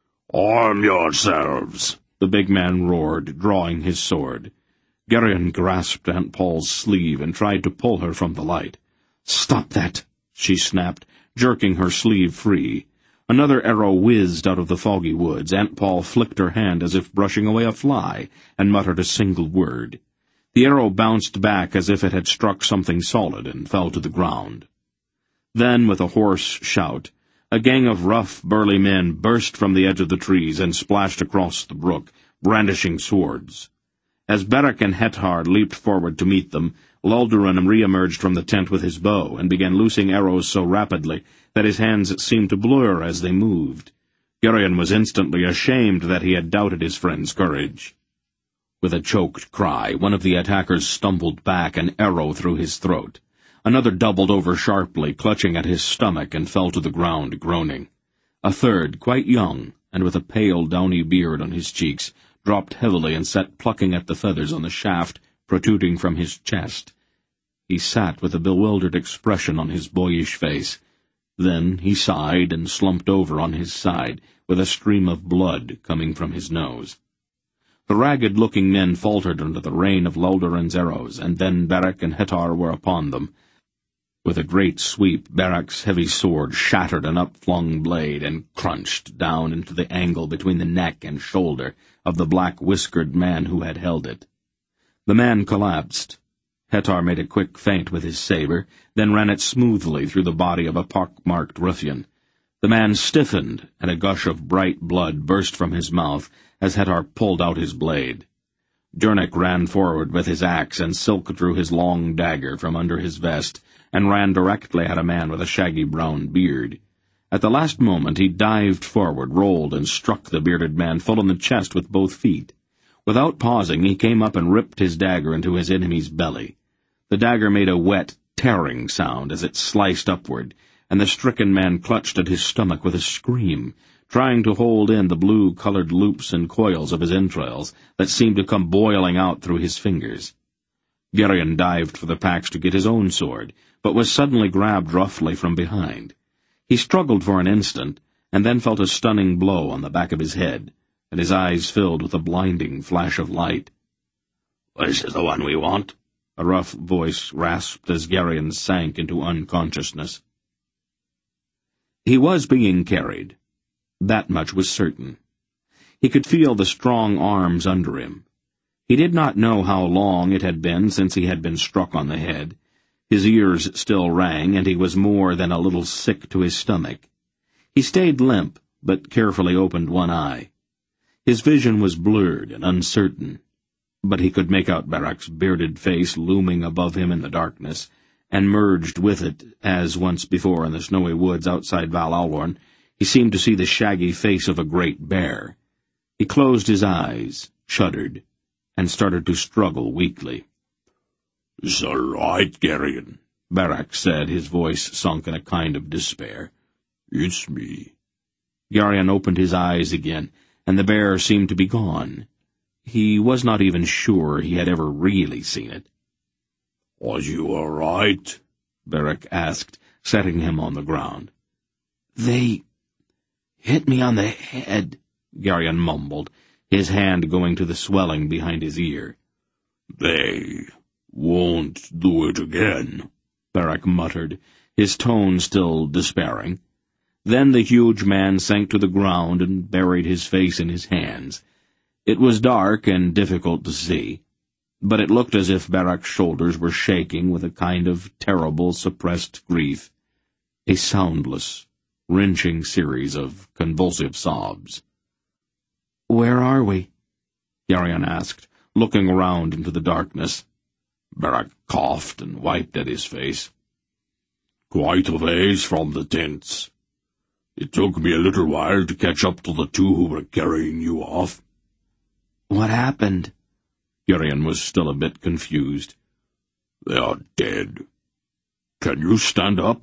"Arm yourselves!" the big man roared, drawing his sword. Gerion grasped Aunt Paul's sleeve and tried to pull her from the light. "Stop that!" she snapped, jerking her sleeve free. Another arrow whizzed out of the foggy woods. Aunt Paul flicked her hand as if brushing away a fly, and muttered a single word. The arrow bounced back as if it had struck something solid and fell to the ground. Then, with a hoarse shout, a gang of rough, burly men burst from the edge of the trees and splashed across the brook, brandishing swords. As Beric and Hettar leaped forward to meet them, Loldoran re-emerged from the tent with his bow and began loosing arrows so rapidly that his hands seemed to blur as they moved. Gerion was instantly ashamed that he had doubted his friend's courage. With a choked cry, one of the attackers stumbled back, an arrow through his throat. Another doubled over sharply, clutching at his stomach, and fell to the ground, groaning. A third, quite young, and with a pale, downy beard on his cheeks, dropped heavily and sat plucking at the feathers on the shaft protruding from his chest. He sat with a bewildered expression on his boyish face. Then he sighed and slumped over on his side, with a stream of blood coming from his nose. The ragged-looking men faltered under the rain of Loldoran's arrows, and then Beric and Hettar were upon them. With a great sweep, Beric's heavy sword shattered an upflung blade and crunched down into the angle between the neck and shoulder of the black-whiskered man who had held it. The man collapsed. Hettar made a quick feint with his saber, then ran it smoothly through the body of a pock-marked ruffian. The man stiffened, and a gush of bright blood burst from his mouth as Hettar pulled out his blade. Dernick ran forward with his axe and silk drew his long dagger from under his vest and ran directly at a man with a shaggy brown beard. At the last moment he dived forward, rolled, and struck the bearded man full in the chest with both feet. Without pausing, he came up and ripped his dagger into his enemy's belly. The dagger made a wet, tearing sound as it sliced upward, and the stricken man clutched at his stomach with a scream, trying to hold in the blue-colored loops and coils of his entrails that seemed to come boiling out through his fingers. Gerion dived for the pax to get his own sword, but was suddenly grabbed roughly from behind. He struggled for an instant, and then felt a stunning blow on the back of his head, and his eyes filled with a blinding flash of light. "This is the one we want," a rough voice rasped as Gerion sank into unconsciousness. He was being carried. That much was certain. He could feel the strong arms under him. He did not know how long it had been since he had been struck on the head. His ears still rang, and he was more than a little sick to his stomach. He stayed limp, but carefully opened one eye. His vision was blurred and uncertain, but he could make out Beric's bearded face looming above him in the darkness, and merged with it, as once before in the snowy woods outside Val Alworn, he seemed to see the shaggy face of a great bear. He closed his eyes, shuddered, and started to struggle weakly. "It's all right, Gerion," Beric said, his voice sunk in a kind of despair. "It's me." Gerion opened his eyes again, and the bear seemed to be gone. He was not even sure he had ever really seen it. "Are you all right?" Beric asked, setting him on the ground. "They hit me on the head," Gerion mumbled, his hand going to the swelling behind his ear. "They won't do it again," Beric muttered, his tone still despairing. Then the huge man sank to the ground and buried his face in his hands. It was dark and difficult to see, but it looked as if Beric's shoulders were shaking with a kind of terrible suppressed grief, a soundless, wrenching series of convulsive sobs. "Where are we?" Geryon asked, looking around into the darkness. Beric coughed and wiped at his face. "Quite a ways from the tents. It took me a little while to catch up to the two who were carrying you off." "What happened?" Geryon was still a bit confused. "They are dead. Can you stand up?"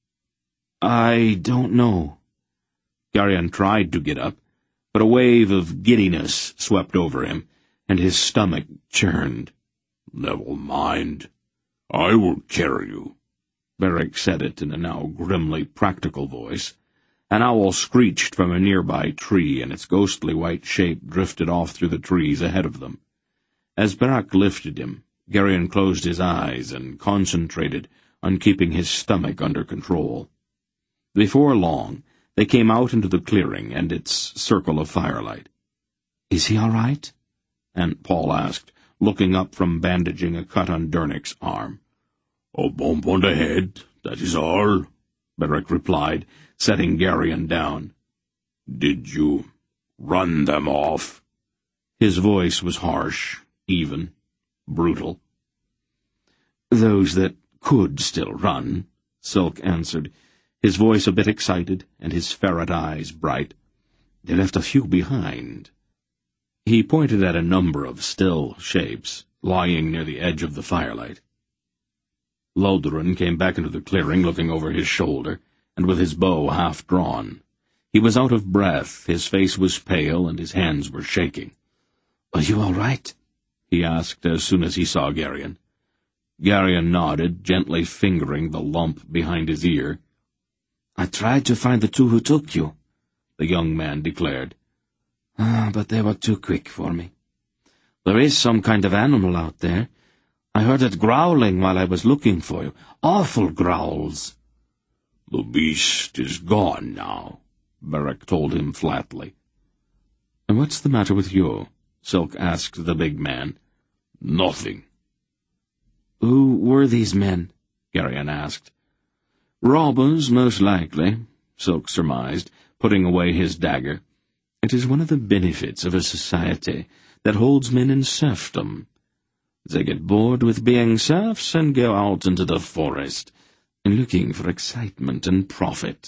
"I don't know." Geryon tried to get up, but a wave of giddiness swept over him, and his stomach churned. "Never mind. I will carry you." Beric said it in a now grimly practical voice. An owl screeched from a nearby tree, and its ghostly white shape drifted off through the trees ahead of them. As Beric lifted him, Geryon closed his eyes and concentrated on keeping his stomach under control. Before long, they came out into the clearing and its circle of firelight. "Is he all right?" Aunt Paul asked, looking up from bandaging a cut on Dernick's arm. "A bump on the head, that is all," Beric replied, setting Geryon down. "Did you run them off?" His voice was harsh, even, brutal. "Those that could still run," Silk answered, his voice a bit excited and his ferret eyes bright. "They left a few behind." He pointed at a number of still shapes, lying near the edge of the firelight. Loldorin came back into the clearing, looking over his shoulder, and with his bow half drawn. He was out of breath, his face was pale, and his hands were shaking. "Are you all right?" he asked as soon as he saw Geryon. Geryon nodded, gently fingering the lump behind his ear. "I tried to find the two who took you," the young man declared. Ah, but they were too quick for me. There is some kind of animal out there. I heard it growling while I was looking for you. Awful growls." "The beast is gone now," Beric told him flatly. "And what's the matter with you?" Silk asked the big man. "Nothing." "Who were these men?" Geryon asked. "Robbers, most likely," Silk surmised, putting away his dagger. "It is one of the benefits of a society that holds men in serfdom. They get bored with being serfs and go out into the forest, looking for excitement and profit."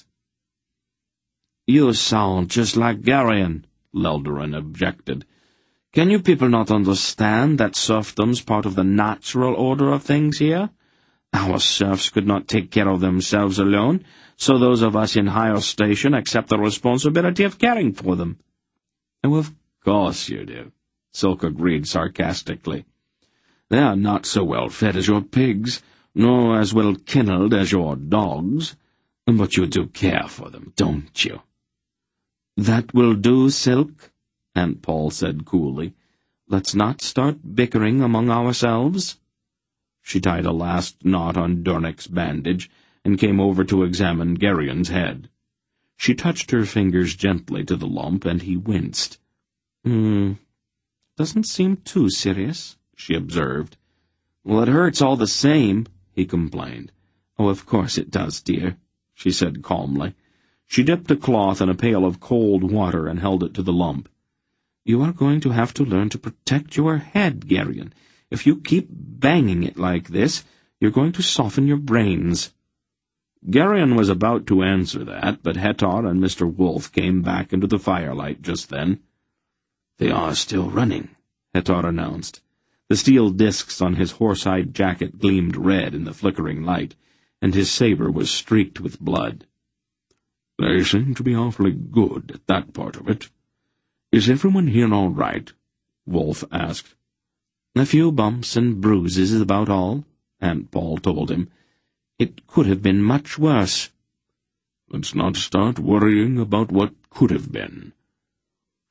"You sound just like Geryon," Loldorin objected. "Can you people not understand that serfdom's part of the natural order of things here? Our serfs could not take care of themselves alone, so those of us in higher station accept the responsibility of caring for them." "Oh, of course you do," Silk agreed sarcastically. "They are not so well fed as your pigs, nor as well kennelled as your dogs, but you do care for them, don't you?" "That will do, Silk," Aunt Paul said coolly. "Let's not start bickering among ourselves." She tied a last knot on Dornick's bandage and came over to examine Geryon's head. She touched her fingers gently to the lump, and he winced. Hmm, doesn't seem too serious," she observed. "Well, it hurts all the same," he complained. "Oh, of course it does, dear," she said calmly. She dipped a cloth in a pail of cold water and held it to the lump. "You are going to have to learn to protect your head, Geryon. If you keep banging it like this, you're going to soften your brains." Geryon was about to answer that, but Hettar and Mister Wolf came back into the firelight just then. "They are still running," Hettar announced. The steel discs on his horsehide jacket gleamed red in the flickering light, and his saber was streaked with blood. "They seem to be awfully good at that part of it. Is everyone here all right?" Wolf asked. "A few bumps and bruises is about all," Aunt Paul told him. "It could have been much worse." "Let's not start worrying about what could have been.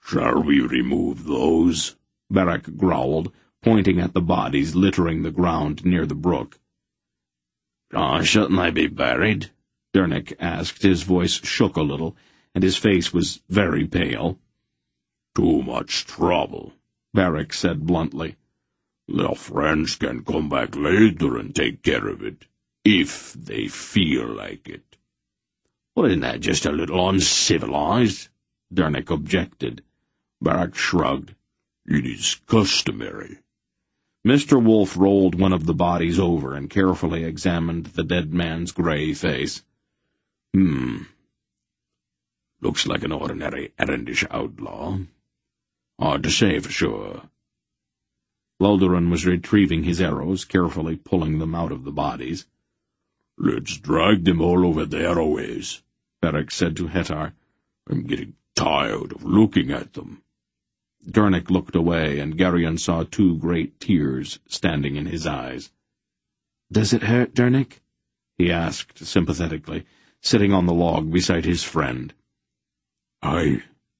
"Shall we remove those?" Beric growled, pointing at the bodies littering the ground near the brook. "Uh, shouldn't they be buried?" Dernick asked. His voice shook a little, and his face was very pale. "Too much trouble," Beric said bluntly. "Their friends can come back later and take care of it, if they feel like it." "Well, isn't that just a little uncivilized?" Dernick objected. Beric shrugged. "It is customary." Mister Wolf rolled one of the bodies over and carefully examined the dead man's gray face. Hmm. Looks like an ordinary Erendish outlaw. Hard to say for sure. Loldoran was retrieving his arrows, carefully pulling them out of the bodies. "Let's drag them all over there a ways," Beric said to Hettar. "I'm getting tired of looking at them." Dernick looked away, and Geryon saw two great tears standing in his eyes. "Does it hurt, Dernick?" he asked sympathetically, sitting on the log beside his friend. I...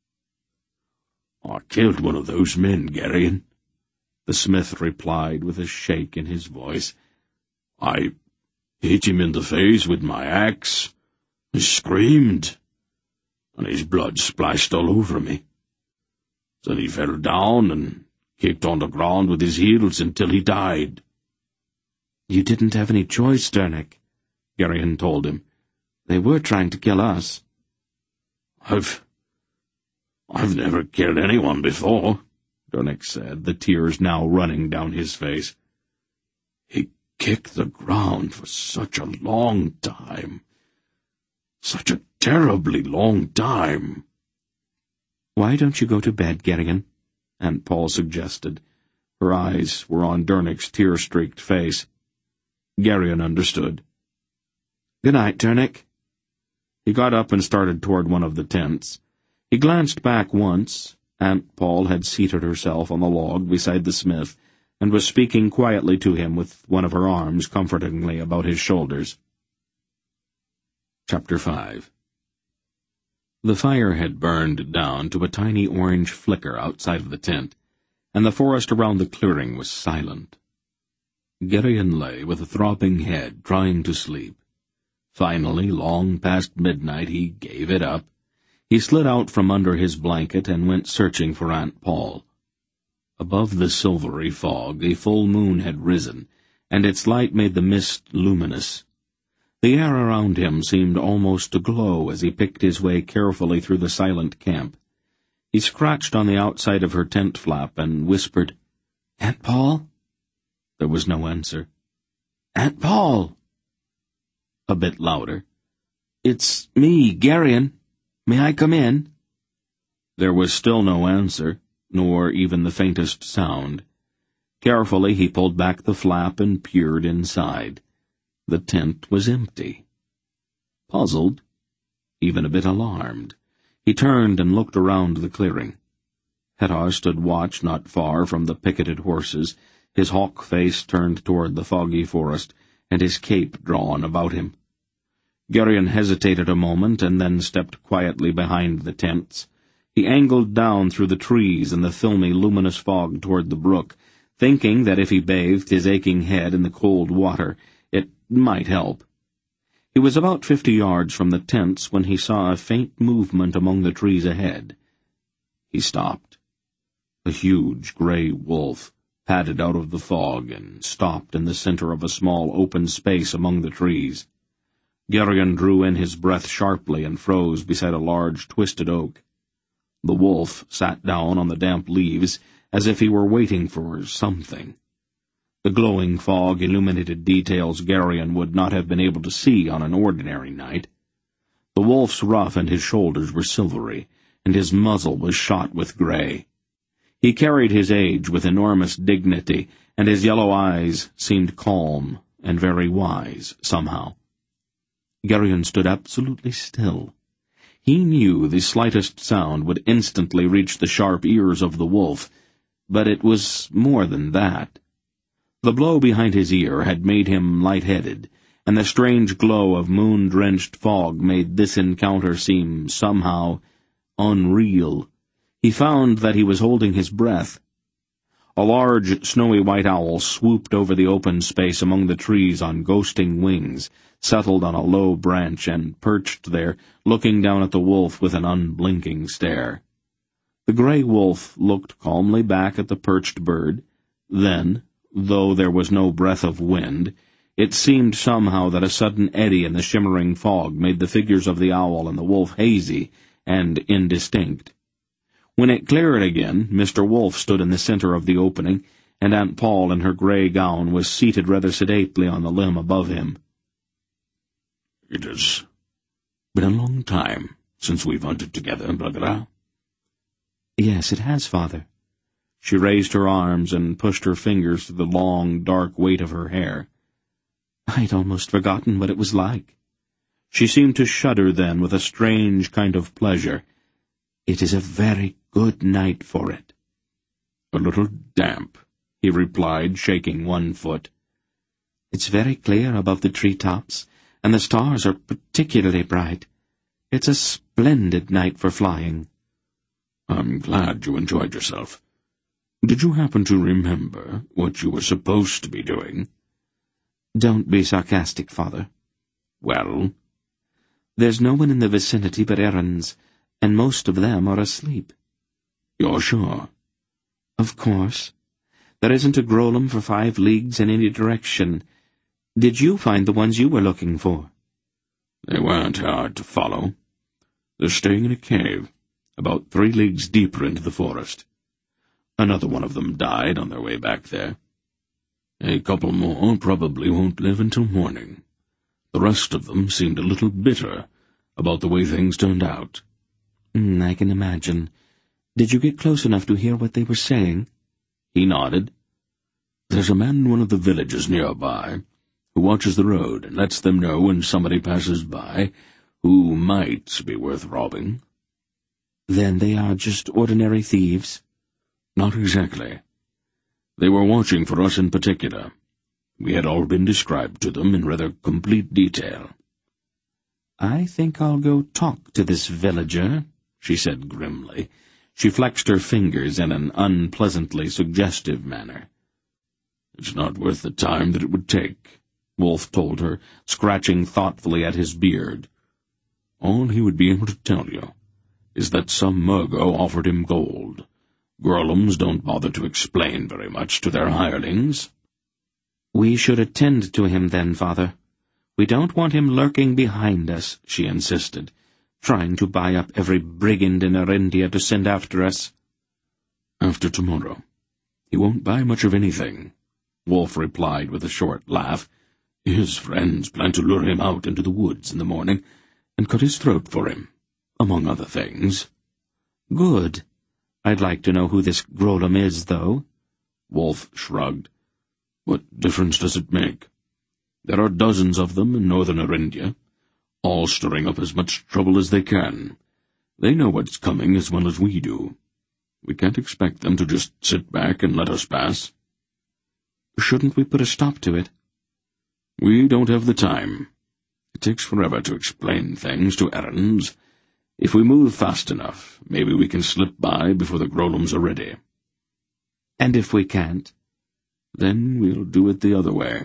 I killed one of those men, Geryon," the smith replied with a shake in his voice. "I hit him in the face with my axe. He screamed, and his blood splashed all over me. Then he fell down and kicked on the ground with his heels until he died." "You didn't have any choice, Dernick," Geryon told him. "They were trying to kill us." I've... I've never killed anyone before," Dernick said, the tears now running down his face. "He kicked the ground for such a long time. Such a terribly long time." "Why don't you go to bed, Geryon?" Aunt Paul suggested. Her eyes were on Dernick's tear-streaked face. Geryon understood. "Good night, Dernick." He got up and started toward one of the tents. He glanced back once. Aunt Paul had seated herself on the log beside the smith, and was speaking quietly to him with one of her arms comfortingly about his shoulders. Chapter five. The fire had burned down to a tiny orange flicker outside of the tent, and the forest around the clearing was silent. Geryon lay with a throbbing head, trying to sleep. Finally, long past midnight, he gave it up. He slid out from under his blanket and went searching for Aunt Paul. Above the silvery fog, a full moon had risen, and its light made the mist luminous. The air around him seemed almost to glow as he picked his way carefully through the silent camp. He scratched on the outside of her tent flap and whispered, "Aunt Paul?" There was no answer. "Aunt Paul!" A bit louder. "It's me, Geryon. May I come in?" There was still no answer, nor even the faintest sound. Carefully he pulled back the flap and peered inside. The tent was empty. Puzzled, even a bit alarmed, he turned and looked around the clearing. Hettar stood watch not far from the picketed horses, his hawk face turned toward the foggy forest, and his cape drawn about him. Geryon hesitated a moment and then stepped quietly behind the tents. He angled down through the trees and the filmy, luminous fog toward the brook, thinking that if he bathed his aching head in the cold water, it might help. He was about fifty yards from the tents when he saw a faint movement among the trees ahead. He stopped. A huge gray wolf padded out of the fog and stopped in the center of a small open space among the trees. Geryon drew in his breath sharply and froze beside a large twisted oak. The wolf sat down on the damp leaves as if he were waiting for something. The glowing fog illuminated details Geryon would not have been able to see on an ordinary night. The wolf's ruff and his shoulders were silvery, and his muzzle was shot with gray. He carried his age with enormous dignity, and his yellow eyes seemed calm and very wise, somehow. Geryon stood absolutely still. He knew the slightest sound would instantly reach the sharp ears of the wolf, but it was more than that. The blow behind his ear had made him light-headed, and the strange glow of moon-drenched fog made this encounter seem somehow unreal. he found that he was holding his breath. A large, snowy white owl swooped over the open space among the trees on ghosting wings, settled on a low branch, and perched there, looking down at the wolf with an unblinking stare. The gray wolf looked calmly back at the perched bird. Then, though there was no breath of wind, it seemed somehow that a sudden eddy in the shimmering fog made the figures of the owl and the wolf hazy and indistinct. When it cleared again, Mister Wolf stood in the center of the opening, and Aunt Paul in her gray gown was seated rather sedately on the limb above him. "It has been a long time since we've hunted together, Bulgara." "Yes, it has, Father." She raised her arms and pushed her fingers through the long, dark weight of her hair. "I'd almost forgotten what it was like." She seemed to shudder then with a strange kind of pleasure. "It is a very good night for it." "A little damp," he replied, shaking one foot. "It's very clear above the tree-tops, and the stars are particularly bright. It's a splendid night for flying." "I'm glad you enjoyed yourself. Did you happen to remember what you were supposed to be doing?" "Don't be sarcastic, Father." "Well?" "There's no one in the vicinity but errands, and most of them are asleep." "You're sure?" "Of course. There isn't a Grolem for five leagues in any direction. Did you find the ones you were looking for?" "They weren't hard to follow. They're staying in a cave, about three leagues deeper into the forest. Another one of them died on their way back there. A couple more probably won't live until morning. The rest of them seemed a little bitter about the way things turned out." Mm, "I can imagine. Did you get close enough to hear what they were saying?" He nodded. "There's a man in one of the villages nearby who watches the road and lets them know when somebody passes by who might be worth robbing." "Then they are just ordinary thieves?" "Not exactly. They were watching for us in particular. We had all been described to them in rather complete detail." "I think I'll go talk to this villager," she said grimly. She flexed her fingers in an unpleasantly suggestive manner. "It's not worth the time that it would take," Wolf told her, scratching thoughtfully at his beard. "All he would be able to tell you is that some Murgo offered him gold. Grolems don't bother to explain very much to their hirelings." "We should attend to him then, Father. We don't want him lurking behind us," she insisted, "trying to buy up every brigand in Arindia to send after us." "After tomorrow, he won't buy much of anything," Wolf replied with a short laugh. "His friends plan to lure him out into the woods in the morning and cut his throat for him, among other things." "Good. I'd like to know who this Grolem is, though." Wolf shrugged. "What difference does it make? There are dozens of them in northern Arindia, all stirring up as much trouble as they can. They know what's coming as well as we do. We can't expect them to just sit back and let us pass." "Shouldn't we put a stop to it?" "We don't have the time. It takes forever to explain things to errands. If we move fast enough, maybe we can slip by before the Grolems are ready." "And if we can't?" "Then we'll do it the other way.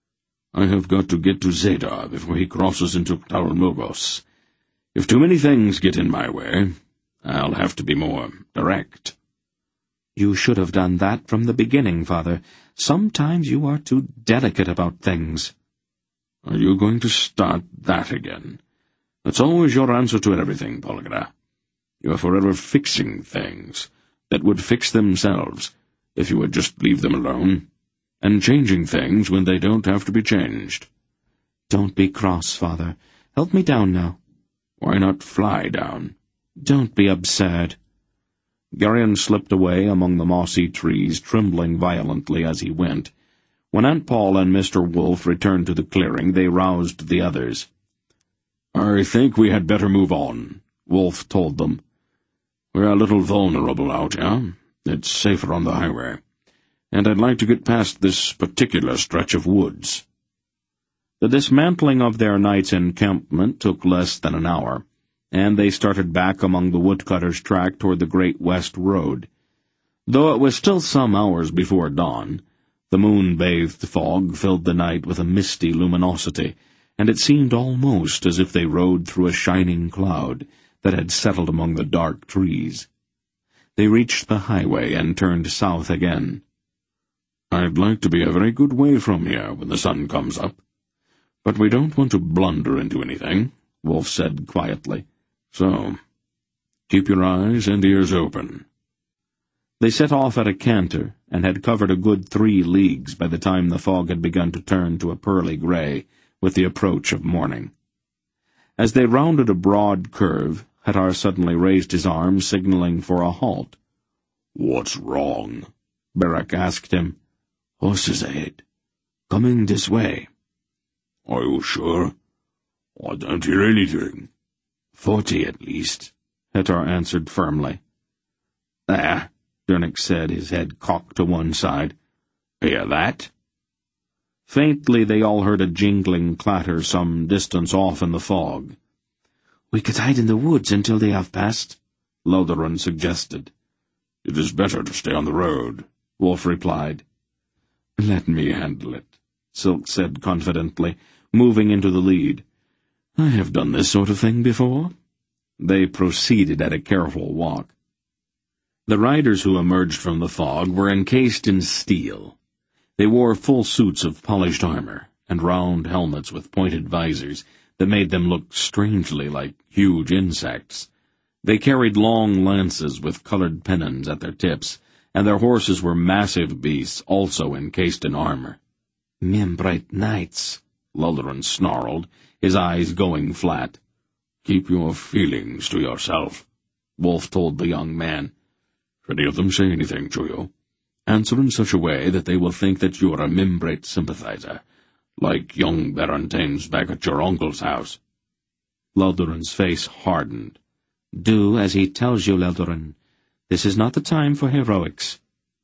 I have got to get to Zadar before he crosses into Taurmogos. If too many things get in my way, I'll have to be more direct." "You should have done that from the beginning, Father. Sometimes you are too delicate about things." "Are you going to start that again? That's always your answer to everything, Bulgara. You are forever fixing things that would fix themselves if you would just leave them alone, and changing things when they don't have to be changed." "Don't be cross, Father. Help me down now." "Why not fly down?" "Don't be absurd." Garion slipped away among the mossy trees, trembling violently as he went. When Aunt Paul and Mister Wolf returned to the clearing, they roused the others. "I think we had better move on," Wolf told them. "We're a little vulnerable out here. It's safer on the highway. And I'd like to get past this particular stretch of woods." The dismantling of their night's encampment took less than an hour, and they started back among the woodcutter's track toward the Great West Road. Though it was still some hours before dawn, the moon-bathed fog filled the night with a misty luminosity, and it seemed almost as if they rode through a shining cloud that had settled among the dark trees. They reached the highway and turned south again. "I'd like to be a very good way from here when the sun comes up. But we don't want to blunder into anything," Wolf said quietly. "So, keep your eyes and ears open." They set off at a canter, and had covered a good three leagues by the time the fog had begun to turn to a pearly gray with the approach of morning. As they rounded a broad curve, Hettar suddenly raised his arm, signaling for a halt. "What's wrong?" Barak asked him. "Horses ahead. Coming this way." "Are you sure? I don't hear anything." Forty at least," Hettar answered firmly. "There," Dernick said, his head cocked to one side. "Hear that?" Faintly they all heard a jingling clatter some distance off in the fog. "We could hide in the woods until they have passed," Lodorun suggested. "It is better to stay on the road," Wolf replied. "Let me handle it," Silk said confidently, moving into the lead. "I have done this sort of thing before." They proceeded at a careful walk. The riders who emerged from the fog were encased in steel. They wore full suits of polished armor, and round helmets with pointed visors that made them look strangely like huge insects. They carried long lances with colored pennons at their tips, and their horses were massive beasts also encased in armor. "Membrite knights," Lodorun snarled, his eyes going flat. "Keep your feelings to yourself," Wolf told the young man. "If any of them say anything to you, answer in such a way that they will think that you are a Membrite sympathizer, like young Barantains back at your uncle's house." Lodorun's face hardened. "Do as he tells you, Lodorun. This is not the time for heroics."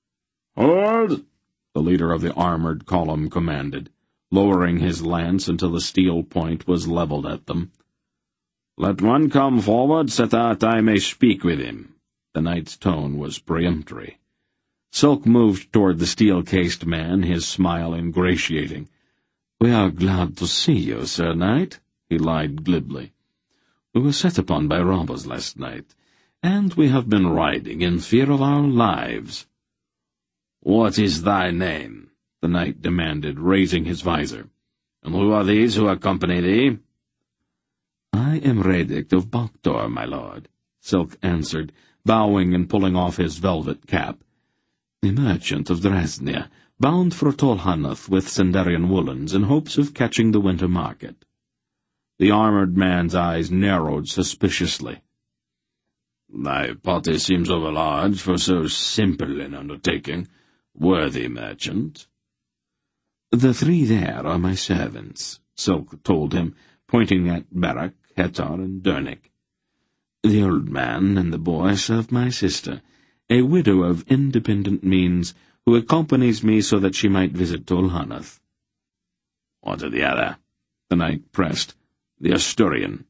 "Hold!" the leader of the armored column commanded, lowering his lance until the steel point was leveled at them. "Let one come forward so that I may speak with him." The knight's tone was peremptory. Silk moved toward the steel-cased man, his smile ingratiating. "We are glad to see you, Sir Knight," he lied glibly. "We were set upon by robbers last night, and we have been riding in fear of our lives." "What is thy name?" the knight demanded, raising his visor. "And who are these who accompany thee?" "I am Redict of Boktor, my lord," Silk answered, bowing and pulling off his velvet cap. "A merchant of Dresnia, bound for Tolhanath with Sendarian woolens in hopes of catching the winter market." The armored man's eyes narrowed suspiciously. "Thy party seems overlarge for so simple an undertaking, worthy merchant." "The three there are my servants," Silk told him, pointing at Barak, Hettar, and Dernick. "The old man and the boy serve my sister, a widow of independent means, who accompanies me so that she might visit Tolhanath." "What of the other?" the knight pressed. "The Asturian."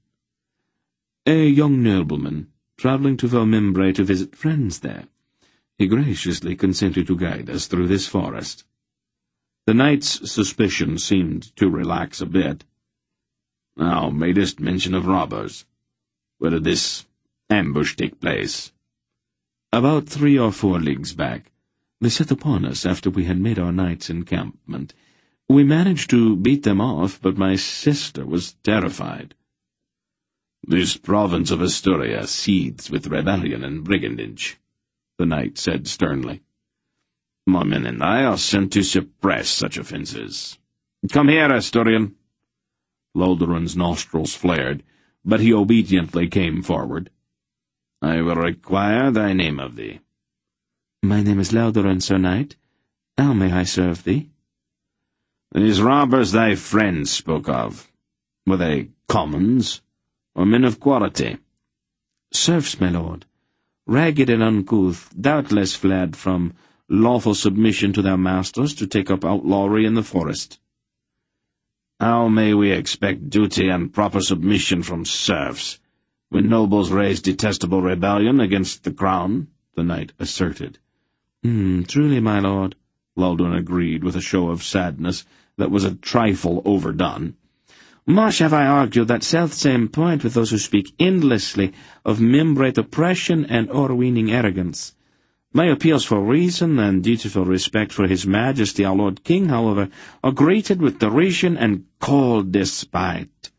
"A young nobleman, travelling to Valmembre to visit friends there. He graciously consented to guide us through this forest." The knight's suspicion seemed to relax a bit. "Thou madest mention of robbers. Where did this ambush take place?" "About three or four leagues back. They set upon us after we had made our night's encampment. We managed to beat them off, but my sister was terrified." "This province of Asturia seethes with rebellion and brigandage," the knight said sternly. "My men and I are sent to suppress such offences. Come here, Asturian." Lodorun's nostrils flared, but he obediently came forward. "I will require thy name of thee." "My name is Lodorun, Sir Knight. How may I serve thee?" "These robbers thy friends spoke of, were they commons, or men of quality?" "Serfs, my lord. Ragged and uncouth, doubtless fled from lawful submission to their masters to take up outlawry in the forest." "How may we expect duty and proper submission from serfs, when nobles raise detestable rebellion against the crown," the knight asserted. Hmm, truly, my lord, Laldwin agreed with a show of sadness that was a trifle overdone. Much have I argued that self-same point with those who speak endlessly of membrate oppression and o'erweening arrogance. My appeals for reason and dutiful respect for His Majesty our Lord King, however, are greeted with derision and cold despite.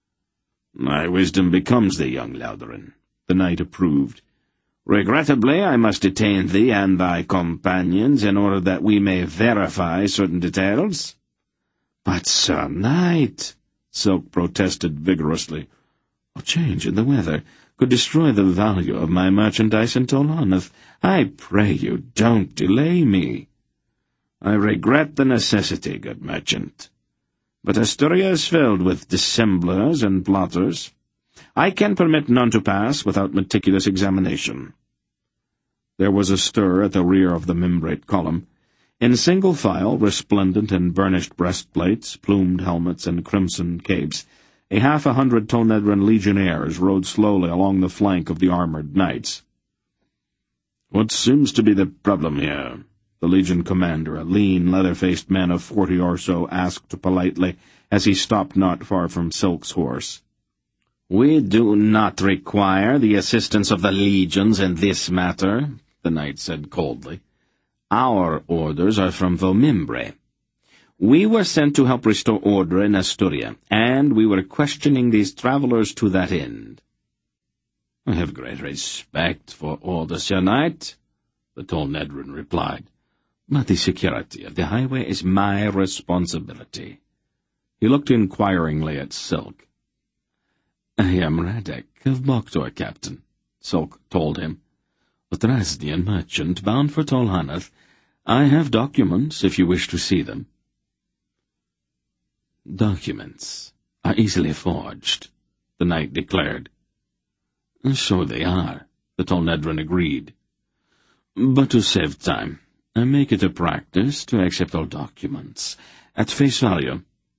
"My wisdom becomes thee, young Laldwin," the knight approved. "Regrettably, I must detain thee and thy companions in order that we may verify certain details." "But, Sir Knight," Silk protested vigorously, "a change in the weather could destroy the value of my merchandise in Tolhanath. I pray you, don't delay me." "I regret the necessity, good merchant. But Asturia is filled with dissemblers and plotters. I can permit none to pass without meticulous examination." There was a stir at the rear of the membrate column. In single file, resplendent in burnished breastplates, plumed helmets, and crimson capes, a half a hundred Tolnedran legionnaires rode slowly along the flank of the armored knights. "What seems to be the problem here?" the legion commander, a lean, leather-faced man of forty or so, asked politely as he stopped not far from Silk's horse. "We do not require the assistance of the legions in this matter," the knight said coldly. "Our orders are from Vomimbre. We were sent to help restore order in Asturia, and we were questioning these travelers to that end." "I have great respect for orders, Sir Knight," the Tolnedran replied, "but the security of the highway is my responsibility." He looked inquiringly at Silk. "I am Radek of Boktor, Captain," Silk told him. "A Drasnian merchant bound for Tolhanath. I have documents, if you wish to see them." "Documents are easily forged," the knight declared. "So they are," the Tolnedran agreed. "But to save time, I make it a practice to accept all documents at face value.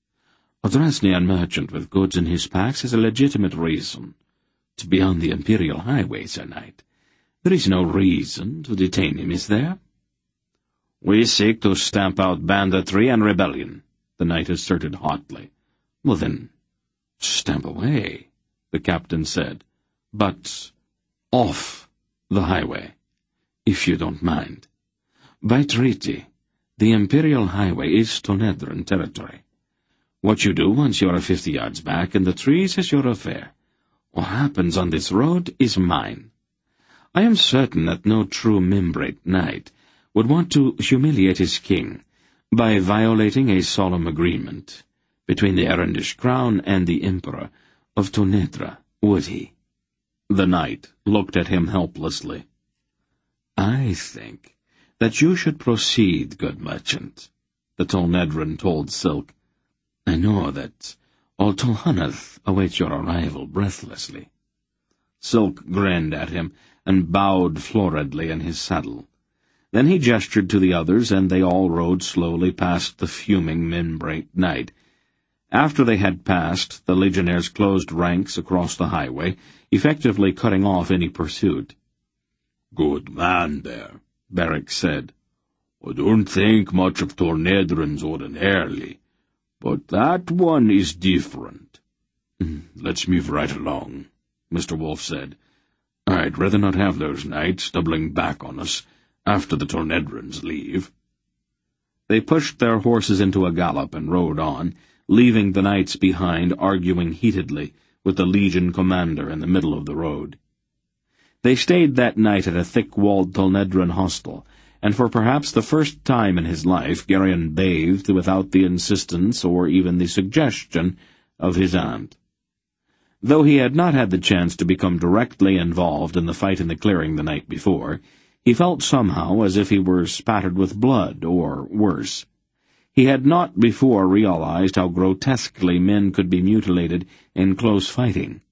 A Drasnian merchant with goods in his packs has a legitimate reason to be on the Imperial Highway, Sir Knight. There is no reason to detain him, is there?" "We seek to stamp out banditry and rebellion," the knight asserted hotly. "Well then, stamp away," the captain said, "but off the highway, if you don't mind. By treaty, the Imperial Highway is Tolnedran territory. What you do once you are fifty yards back in the trees is your affair. What happens on this road is mine. I am certain that no true membrate knight would want to humiliate his king by violating a solemn agreement between the Erendish crown and the Emperor of Tonedra, would he?" The knight looked at him helplessly. "I think that you should proceed, good merchant," the Tolnedran told Silk. "I know that all Tolhanath awaits your arrival breathlessly." Silk grinned at him and bowed floridly in his saddle. Then he gestured to the others, and they all rode slowly past the fuming membrate knight. After they had passed, the legionnaires closed ranks across the highway, effectively cutting off any pursuit. "Good man there," Beric said. "I don't think much of Tornedrans ordinarily, but that one is different." "Let's move right along," Mister Wolf said. "I'd rather not have those knights doubling back on us after the Tornedrans leave." They pushed their horses into a gallop and rode on, leaving the knights behind arguing heatedly with the legion commander in the middle of the road. They stayed that night at a thick-walled Tolnedran hostel, and for perhaps the first time in his life Gerion bathed without the insistence or even the suggestion of his aunt. Though he had not had the chance to become directly involved in the fight in the clearing the night before, he felt somehow as if he were spattered with blood, or worse. He had not before realized how grotesquely men could be mutilated in close fighting.